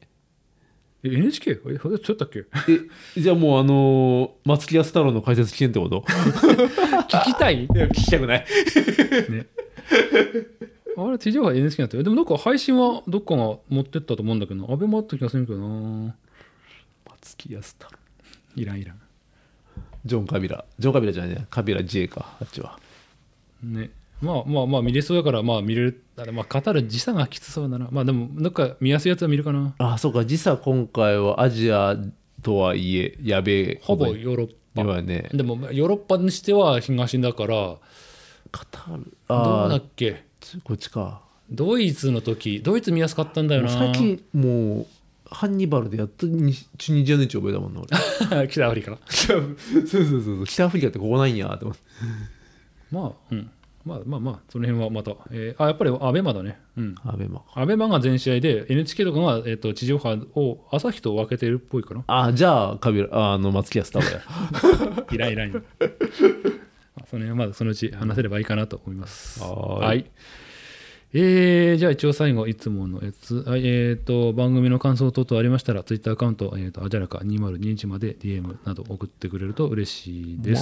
NHK？ そうやったっけ。 じゃあもう松木安太郎の解説聞けんってこと？ 聞きたい？ いや聞きたくないね。あれ地上波 NHK だったよ。でもなんか配信はどっかが持ってったと思うんだけど、アベマあった気がするけどな。 松木安太郎いらんジョン・カビラじゃないね、カビラ J か、あっちはね。まあ見れそうだから見れる。カタール時差がきつそうだな。でもどっか見やすいやつは見るかな。 そうか。時差今回はアジアとはいえやべえ、 ほぼヨーロッパはね。 でもヨーロッパにしては東だから。 カタールどうだっけ。 こっちか。 ドイツの時ドイツ見やすかったんだよな。 最近もうハンニバルでやっとチュニジアの位置覚えたもんな俺。北アフリカ。 そう北アフリカってここないんやって思って。 まあその辺はまた、やっぱりアベマだね。アベマが全試合で NHK とかが、地上波を朝日と分けてるっぽいかな。 じゃあカビラ松木安太郎や。 いらん。その辺はまだそのうち話せればいいかなと思います。はい。じゃあ一応最後いつものやつ、番組の感想等々ありましたら Twitter アカウント、あじゃらか2021まで DM など送ってくれると嬉しいです。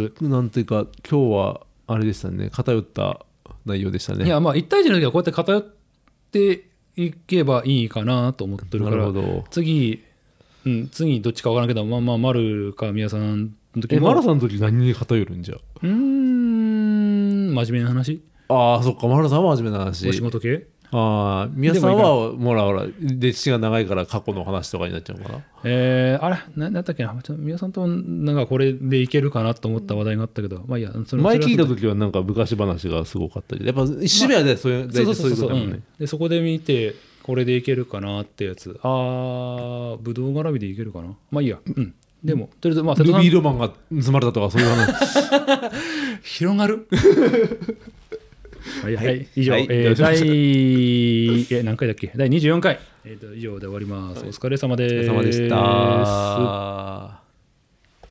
なんていうか今日はあれでしたね、偏った内容でしたね。 いや1対1の時はこうやって偏っていけばいいかなと思ってるから、次どっちか分からんけど丸か宮さんの時も。 丸さんの時何に偏るんじゃ。 真面目な話。 そっか。丸さんは真面目な話。 お仕事系。 宮さんはほら歴史が長いから過去の話とかになっちゃうかな。 あれ何だったっけな。宮さんとなんかこれでいけるかなと思った話題があったけど、いや前聞いた時はなんか昔話がすごかったけど、やっぱ一周目はねそういうことだもんね。 でそこで見てこれでいけるかなってやつ。ぶどう絡みでいけるかな。まあいいや。うん。でも、とりあえず、まあ、 ルビーロマンが盗まれたとかそういう話。 広がるはいはい。以上、 はい第、何回だっけ第24回。以上で終わります。お疲れ様です。 お疲れ様でした。